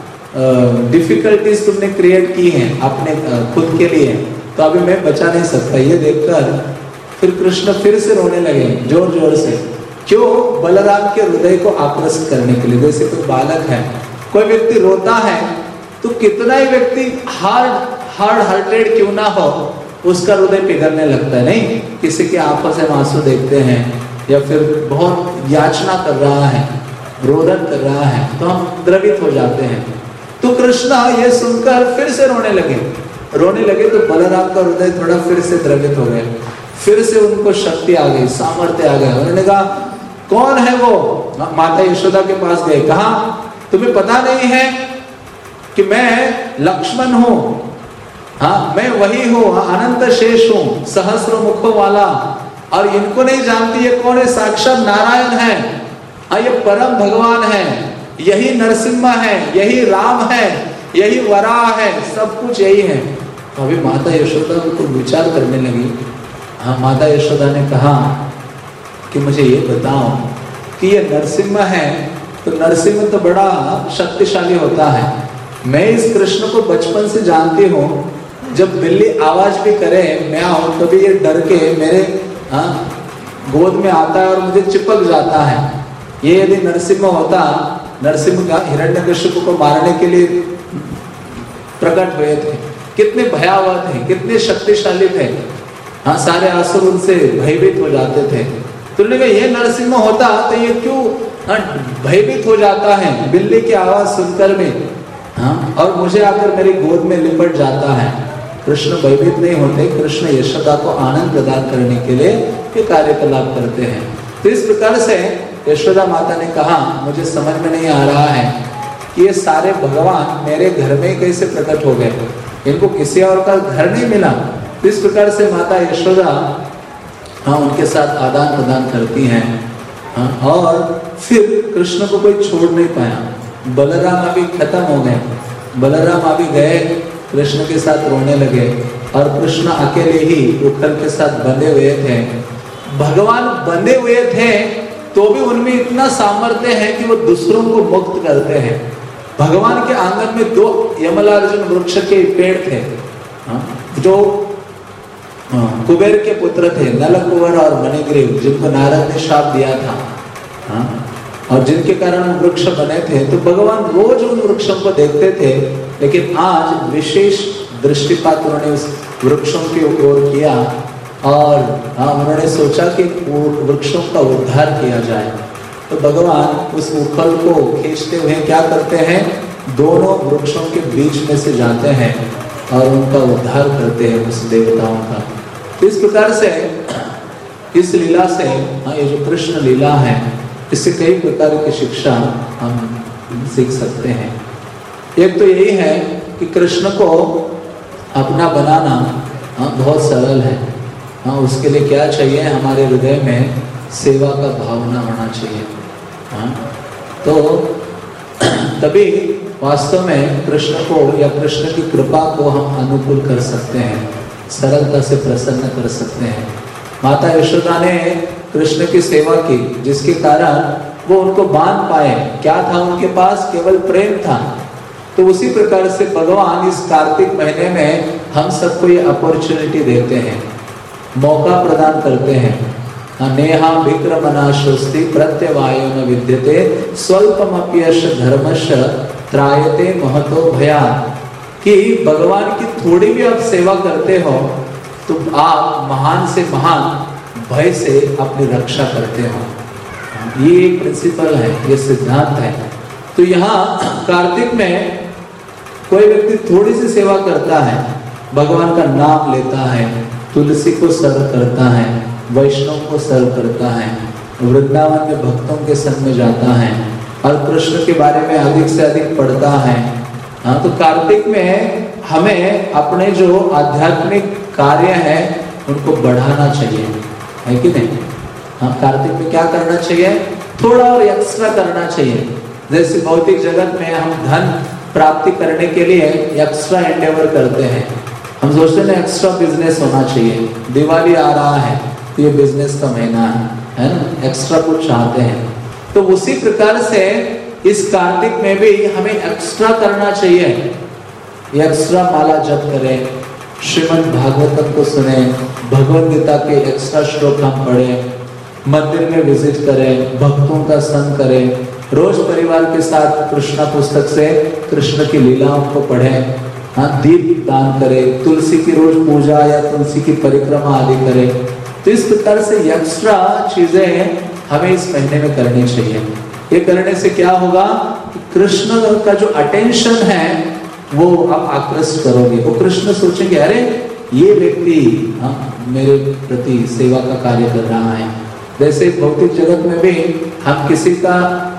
डिफिकल्टीज तुमने क्रिएट की हैं अपने खुद के लिए, तो अभी मैं बचा नहीं सकता। ये देखकर फिर कृष्ण फिर से रोने लगे जोर जोर से। क्यों, बलराम के हृदय को आकृष्ट करने के लिए। जैसे कोई बालक है, कोई व्यक्ति रोता है तो कितना ही व्यक्ति हार्ड हार्टेड क्यों ना हो, उसका हृदय पिघलने लगता है। नहीं, किसी की आंखों से आंसू देखते हैं या फिर बहुत याचना कर रहा है, रोदन कर रहा है, तो हम द्रवित हो जाते हैं। तो कृष्ण ये सुनकर फिर से रोने लगे तो बलराम का हृदय थोड़ा फिर से द्रवित हो गया। फिर से उनको शक्ति आ गई, सामर्थ्य आ गया। उन्होंने कहा कौन है वो, माता यशोदा के पास गए, कहा तुम्हें पता नहीं है कि मैं लक्ष्मण हूँ, मैं वही हूँ, अनंत शेष हूँ, सहस्र मुखों वाला। और इनको नहीं जानती ये कौन है, साक्षात नारायण है। हाँ ये परम भगवान है, यही नरसिम्हा है, यही राम है, यही वराह है, सब कुछ यही है। तो अभी माता यशोदा को विचार करने लगी। हाँ, माता यशोदा ने कहा कि मुझे ये बताओ कि ये नरसिम्हा है, तो नरसिम्हा तो बड़ा शक्तिशाली होता है। मैं इस कृष्ण को बचपन से जानती हूँ, जब बिल्ली आवाज भी करे म्याऊं, कभी ये डर के मेरे गोद में आता है और मुझे चिपक जाता है। ये यदि नरसिम्हा होता, नरसिम्हा का हिरण्यकशिपु को मारने के लिए प्रकट हुए थे, कितने भयावह थे, कितने शक्तिशाली थे। हाँ, सारे असुर उनसे भयभीत हो जाते थे। तो उन्होंने कहा ये नरसिम्हा होता तो ये क्यों भयभीत हो जाता है बिल्ली की आवाज सुनकर में, हाँ, और मुझे आकर मेरी गोद में लिपट जाता है। कृष्ण भयभीत नहीं होते, कृष्ण यशोदा को आनंद प्रदान करने के लिए ये कार्यकलाप करते हैं। तो इस प्रकार से यशोदा माता ने कहा, मुझे समझ में नहीं आ रहा है कि ये सारे भगवान मेरे घर में कैसे प्रकट हो गए, इनको किसी और का घर नहीं मिला। तो इस प्रकार से माता यशोदा हाँ उनके साथ आदान प्रदान करती हैं। हाँ, और फिर कृष्ण को कोई छोड़ नहीं पाया। बलराम अभी खत्म हो गए, बलराम अभी गए, कृष्ण के साथ रोने लगे, और कृष्ण अकेले ही उखल के साथ बंधे हुए थे। भगवान बंधे हुए थे तो भी उनमें इतना सामर्थ्य है कि वो दूसरों को मुक्त करते हैं। भगवान के आंगन में 2 यमलार्जुन वृक्ष के पेड़ थे, जो कुबेर के पुत्र थे, नलकुबर और मणिग्रीव, जिनको नारद ने शाप दिया था, और जिनके कारण वृक्ष बने थे। तो भगवान रोज उन वृक्षों को देखते थे, लेकिन आज विशेष दृष्टिपात उन्होंने उस वृक्षों की ओर किया, और उन्होंने सोचा कि वृक्षों का उद्धार किया जाए। तो भगवान उस उखल को खींचते हुए क्या करते हैं, दोनों वृक्षों के बीच में से जाते हैं और उनका उद्धार करते हैं उस देवताओं का। तो इस प्रकार से इस लीला से ये जो कृष्ण लीला है, इससे कई प्रकार की शिक्षा हम सीख सकते हैं। एक तो यही है कि कृष्ण को अपना बनाना बहुत सरल है। उसके लिए क्या चाहिए, हमारे हृदय में सेवा का भावना होना चाहिए। तो तभी वास्तव में कृष्ण को या कृष्ण की कृपा को हम अनुकूल कर सकते हैं, सरलता से प्रसन्न कर सकते हैं। माता यशोदा ने कृष्ण की सेवा की, जिसके कारण वो उनको बांध पाए। क्या था उनके पास, केवल प्रेम था। तो उसी प्रकार से भगवान इस कार्तिक महीने में हम सबको ये अपॉर्चुनिटी देते हैं, मौका प्रदान करते हैं। नेहा विक्रमनाशोस्ति प्रत्यवायो न विद्यते स्वल्पमप्यश धर्मश त्रायते महतो भयात्। कि भगवान की थोड़ी भी आप सेवा करते हो तो आप महान से महान भय से अपनी रक्षा करते हो। ये एक प्रिंसिपल है, ये सिद्धांत है। तो यहाँ कार्तिक में कोई व्यक्ति थोड़ी सी सेवा करता है, भगवान का नाम लेता है, तुलसी को सर्व करता है, वैष्णव को सर्व करता है, वृंदावन में भक्तों के संग में जाता है और कृष्ण के बारे में अधिक से अधिक पढ़ता है। तो कार्तिक में हमें अपने जो आध्यात्मिक कार्य हैं उनको बढ़ाना चाहिए, है कि नहीं। कार्तिक में क्या करना चाहिए, थोड़ा और एक्स्ट्रा करना चाहिए। जैसे भौतिक जगत में हम धन प्राप्ति करने के लिए एक्स्ट्रा एंडेवर करते हैं, हम सोचते हैं एक्स्ट्रा बिजनेस होना चाहिए। दिवाली आ रहा है तो ये बिजनेस का महीना है ना, एक्स्ट्रा कुछ चाहते हैं। तो उसी प्रकार से इस कार्तिक में भी हमें एक्स्ट्रा करना चाहिए। एक्स्ट्रा माला जप करें, श्रीमद् भागवतम को सुने, भगवद गीता के एक्स्ट्रा श्लोक हम पढ़ें, मंदिर में विजिट करें, भक्तों का संग करें, रोज परिवार के साथ कृष्णा पुस्तक से कृष्ण की लीलाओं को पढ़ें, दीप दान करें, तुलसी की रोज पूजा या तुलसी की परिक्रमा आदि करें। तो इस प्रकार से एक्स्ट्रा चीजें हमें इस महीने में करनी चाहिए। ये करने से क्या होगा, कृष्ण का जो अटेंशन है वो आप आकृष्ट करोगे। वो कृष्ण सोचेंगे अरे ये व्यक्ति मेरे प्रति सेवा का कार्य कर रहा है। जैसे भौतिक जगत में भी हम किसी का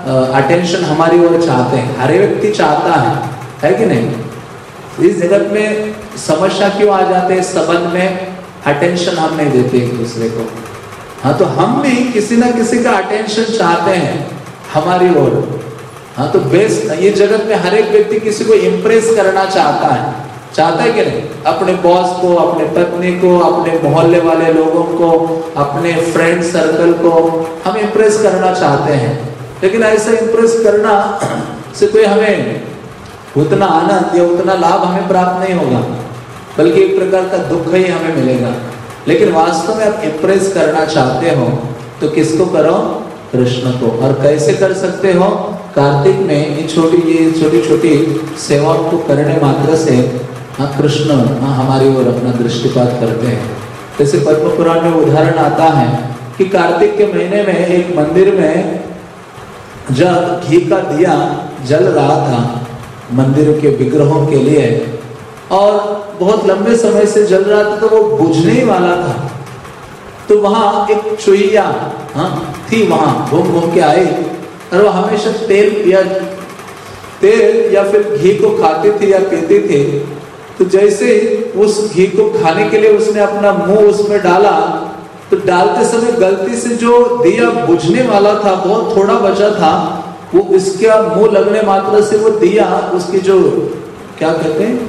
अटेंशन हमारी ओर चाहते हैं, हर व्यक्ति चाहता है कि नहीं। इस जगत में समस्या क्यों आ जाते हैं, संबंध में अटेंशन हम नहीं देते एक दूसरे को। तो हम भी किसी ना किसी का अटेंशन चाहते हैं, हमारी ओर। हाँ, तो बेस्ट, ये जगत में हर एक व्यक्ति किसी को इम्प्रेस करना चाहता है कि नहीं? अपने बॉस को, अपने पत्नी को, अपने मोहल्ले वाले लोगों को, अपने फ्रेंड सर्कल को हम इम्प्रेस करना चाहते हैं। लेकिन ऐसा इम्प्रेस करना से कोई हमें उतना आनंद या उतना लाभ हमें प्राप्त नहीं होगा, बल्कि एक प्रकार का दुख ही हमें मिलेगा। लेकिन वास्तव में आप इम्प्रेस करना चाहते हो तो किसको करो? कृष्ण को। और कैसे कर सकते हो? कार्तिक में ये छोटी छोटी सेवाओं को करने मात्र से कृष्ण हमारी ओर अपना दृष्टिपात करते हैं। जैसे पद्म पुराण में उदाहरण आता है कि कार्तिक के महीने में एक मंदिर में जब घी का दिया जल रहा था मंदिर के विग्रहों के लिए, और बहुत लंबे समय से जल रहा था, तो वो बुझने ही वाला था। तो वहां एक चुईया थी, वहां घूम घूम के आई, और वो हमेशा तेल या फिर घी को खाती थी या पीती थी। तो जैसे उस घी को खाने के लिए उसने अपना मुंह उसमें डाला, तो डालते समय गलती से जो दिया बुझने वाला था, बहुत थोड़ा बचा था, वो इसका मुंह लगने मात्र से वो दिया, उसकी जो क्या कहते हैं,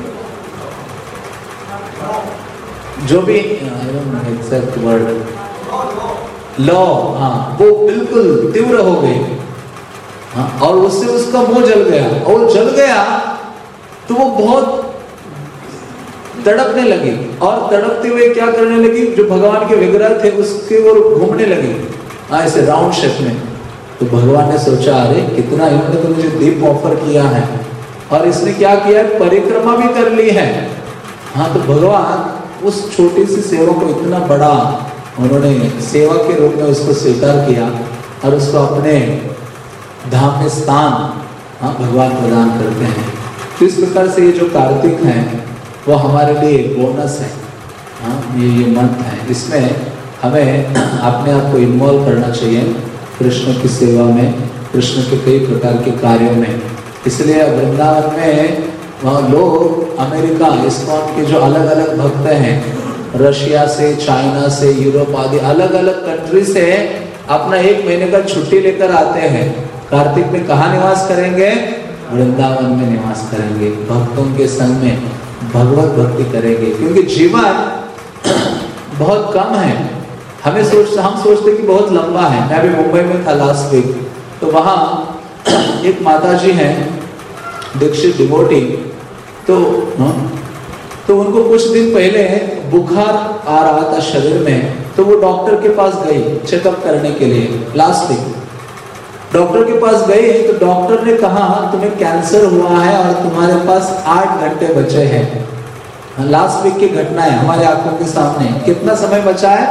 जो भी एग्जैक्ट वर्ड, लौ, हाँ, वो बिल्कुल तीव्र हो गई। हाँ, और उससे उसका मुंह जल गया, और जल गया तो वो बहुत तड़पने लगी, और तड़पते हुए क्या करने लगी, जो भगवान के विग्रह थे उसके ओर घूमने लगी, ऐसे राउंड शेप में। तो भगवान ने सोचा, अरे कितना इन्होंने तो मुझे दीप ऑफर किया है, और इसने क्या किया, परिक्रमा भी कर ली है। हाँ, तो भगवान उस छोटी सी सेवा को इतना बड़ा उन्होंने सेवा के रूप में उसको स्वीकार किया, और उसको अपने धाम में स्थान भगवान प्रदान करते हैं। तो इस प्रकार से ये जो कार्तिक है वो हमारे लिए बोनस है। ये मंथ है, इसमें हमें अपने आप को इन्वॉल्व करना चाहिए कृष्ण की सेवा में, कृष्ण के कई प्रकार के कार्यों में। इसलिए वृंदावन में लोग अमेरिका इस्कॉन के जो अलग अलग भक्त हैं, रशिया से, चाइना से, यूरोप आदि अलग अलग कंट्री से अपना 1 महीने का छुट्टी लेकर आते हैं। कार्तिक में कहाँ निवास करेंगे? वृंदावन में निवास करेंगे, भक्तों के संग में भगवत भक्ति करेंगे, क्योंकि जीवन बहुत कम है। हम सोचते कि बहुत लंबा है। मैं अभी मुंबई में था लास्ट वीक, तो वहाँ एक माता जी हैं दीक्षित डिवोटी, तो उनको कुछ दिन पहले बुखार आ रहा था शरीर में, तो वो डॉक्टर के पास गई चेकअप करने के लिए। लास्ट वीक डॉक्टर के पास गए तो डॉक्टर ने कहा तुम्हें कैंसर हुआ है और तुम्हारे पास 8 घंटे बचे हैं। लास्ट वीक की घटना है हमारे आंखों के सामने। कितना समय बचा है?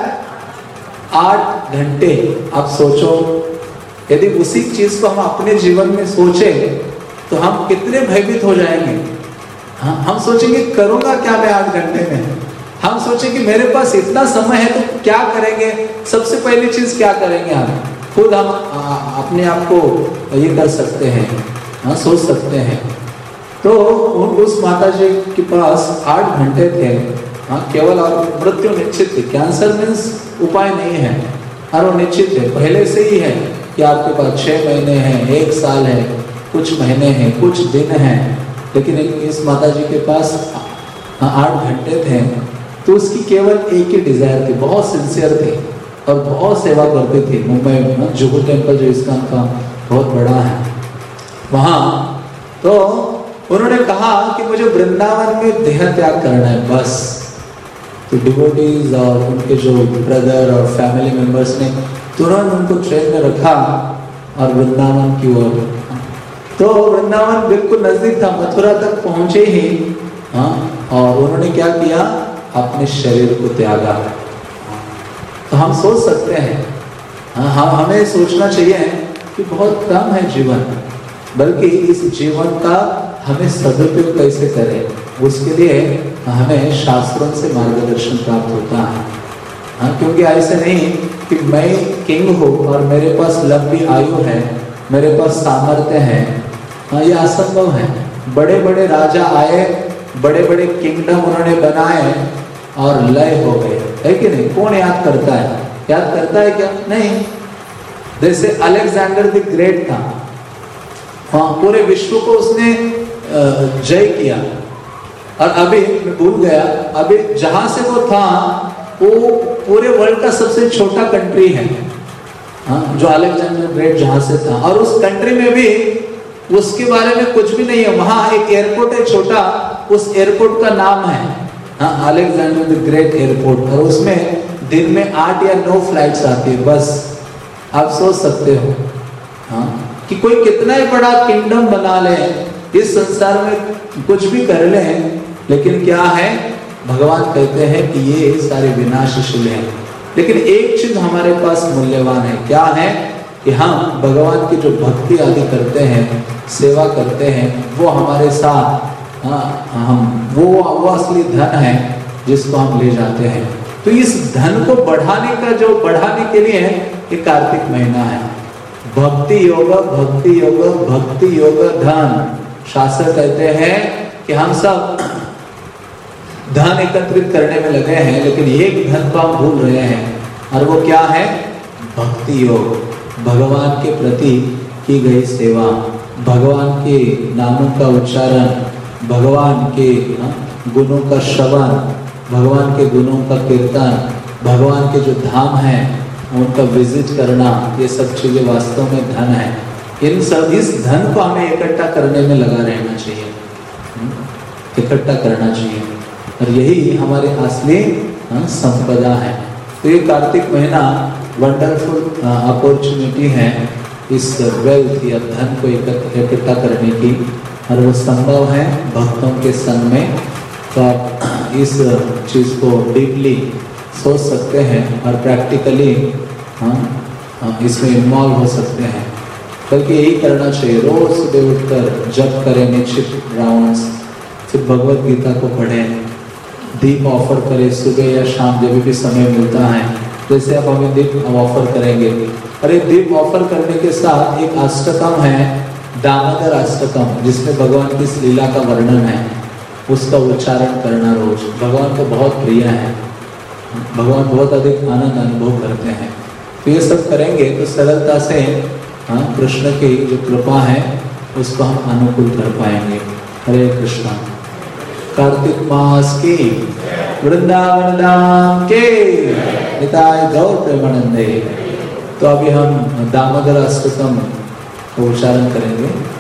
8 घंटे। आप सोचो, यदि उसी चीज को हम अपने जीवन में सोचे तो हम कितने भयभीत हो जाएंगे। हम सोचेंगे करूंगा क्या मैं 8 घंटे में। हम सोचेंगे मेरे पास इतना समय है तो क्या करेंगे। सबसे पहली चीज क्या करेंगे? हम खुद हम अपने आप को ये कर सकते हैं, सोच सकते हैं। तो उस माता जी के पास 8 घंटे थे केवल, और मृत्यु निश्चित थी। कैंसर मीन्स उपाय नहीं है, और वो निश्चित है, पहले से ही है कि आपके पास 6 महीने हैं, 1 साल है, कुछ महीने हैं, कुछ दिन हैं। लेकिन इस माता जी के पास 8 घंटे थे, तो उसकी केवल एक ही डिजायर थी, बहुत सिंसियर थी और बहुत सेवा करती थी। मुंबई में जुहू टेम्पल जो इसका बहुत बड़ा है वहाँ, तो उन्होंने कहा कि मुझे वृंदावन में देह त्याग करना है बस। तो डिवोटीज और उनके जो ब्रदर और फैमिली मेंबर्स ने तुरंत उनको ट्रेन में रखा और वृंदावन की ओर। तो वृंदावन बिल्कुल नजदीक था, मथुरा तक पहुंचे ही और उन्होंने क्या किया, अपने शरीर को त्यागा। तो हम सोच सकते हैं, हमें सोचना चाहिए कि बहुत कम है जीवन, बल्कि इस जीवन का हमें सदुपयोग कैसे करें, उसके लिए हमें शास्त्रों से मार्गदर्शन प्राप्त होता है। क्योंकि ऐसे नहीं कि मैं किंग हूँ और मेरे पास लंबी आयु है, मेरे पास सामर्थ्य है, ये असंभव है। बड़े बड़े राजा आए, बड़े बड़े किंगडम उन्होंने बनाए और लय हो गए, है कि नहीं? कौन याद करता है? याद करता है क्या? नहीं। जैसे अलेक्जेंडर द ग्रेट था, पूरे विश्व को उसने जय किया। और अभी मैं भूल गया, अभी जहां से वो था वो पूरे वर्ल्ड का सबसे छोटा कंट्री है, जो अलेक्जेंडर ग्रेट जहां से था। और उस कंट्री में भी उसके बारे में कुछ भी नहीं है। वहां एक एयरपोर्ट है छोटा, उस एयरपोर्ट का नाम है अलेक्जेंडर द ग्रेट एयरपोर्ट, और उसमें दिन में 8 या 9 फ्लाइट्स आती है बस। आप सोच सकते हो कि कोई कितना ही बड़ा किंगडम बना ले, इस संसार में कुछ भी कर ले, लेकिन क्या है, भगवान कहते हैं कि ये सारे विनाशशील हैं। लेकिन एक चीज हमारे पास मूल्यवान है, क्या है कि हम भगवान की जो भक्ति आदि करते हैं, सेवा करते हैं, वो हमारे साथ हम वो असली धन है जिसको हम ले जाते हैं। तो इस धन को बढ़ाने के लिए ये कार्तिक महीना है। भक्ति योग, भक्ति योग, भक्ति योग धन। शास्त्र कहते हैं कि हम सब धन एकत्रित करने में लगे हैं, लेकिन एक धन को हम भूल रहे हैं, और वो क्या है, भक्ति योग। भगवान के प्रति की गई सेवा, भगवान के नामों का उच्चारण, भगवान के गुणों का श्रवण, भगवान के गुणों का कीर्तन, भगवान के जो धाम हैं उनका विजिट करना, ये सब चीजें वास्तव में धन है। इस धन को हमें इकट्ठा करने में लगा रहना चाहिए, इकट्ठा करना चाहिए, और यही हमारे असली संपदा है। तो ये कार्तिक महीना वंडरफुल अपॉर्चुनिटी है इस वेल्थ या धन को इकट्ठा करने की, और वो संभव है भक्तों के संग में। तो आप इस चीज को डीपली सोच सकते हैं और प्रैक्टिकली इसमें इन्वॉल्व हो सकते हैं। बल्कि यही करना चाहिए, रोज सुबह उठकर जप करें निश्चित राउंड्स, फिर भगवत गीता को पढ़ें, दीप ऑफर करें सुबह या शाम जब भी समय मिलता है। जैसे आप हमें दीप ऑफर करेंगे, और एक दीप ऑफर करने के साथ एक अष्टकम है, दामोदर अष्टकम, जिसमें भगवान की इस लीला का वर्णन है, उसका उच्चारण करना रोज। भगवान को बहुत प्रिय है, भगवान बहुत अधिक आनंद अनुभव करते हैं। तो ये सब करेंगे तो सरलता से कृष्ण की जो कृपा है उसको हम अनुकूल कर पाएंगे। हरे कृष्णा। कार्तिक मास की, वृंदावन धाम के, निताय गौर प्रेमानंदे। तो अभी हम दामोदर अष्टकम को उच्चारण करेंगे।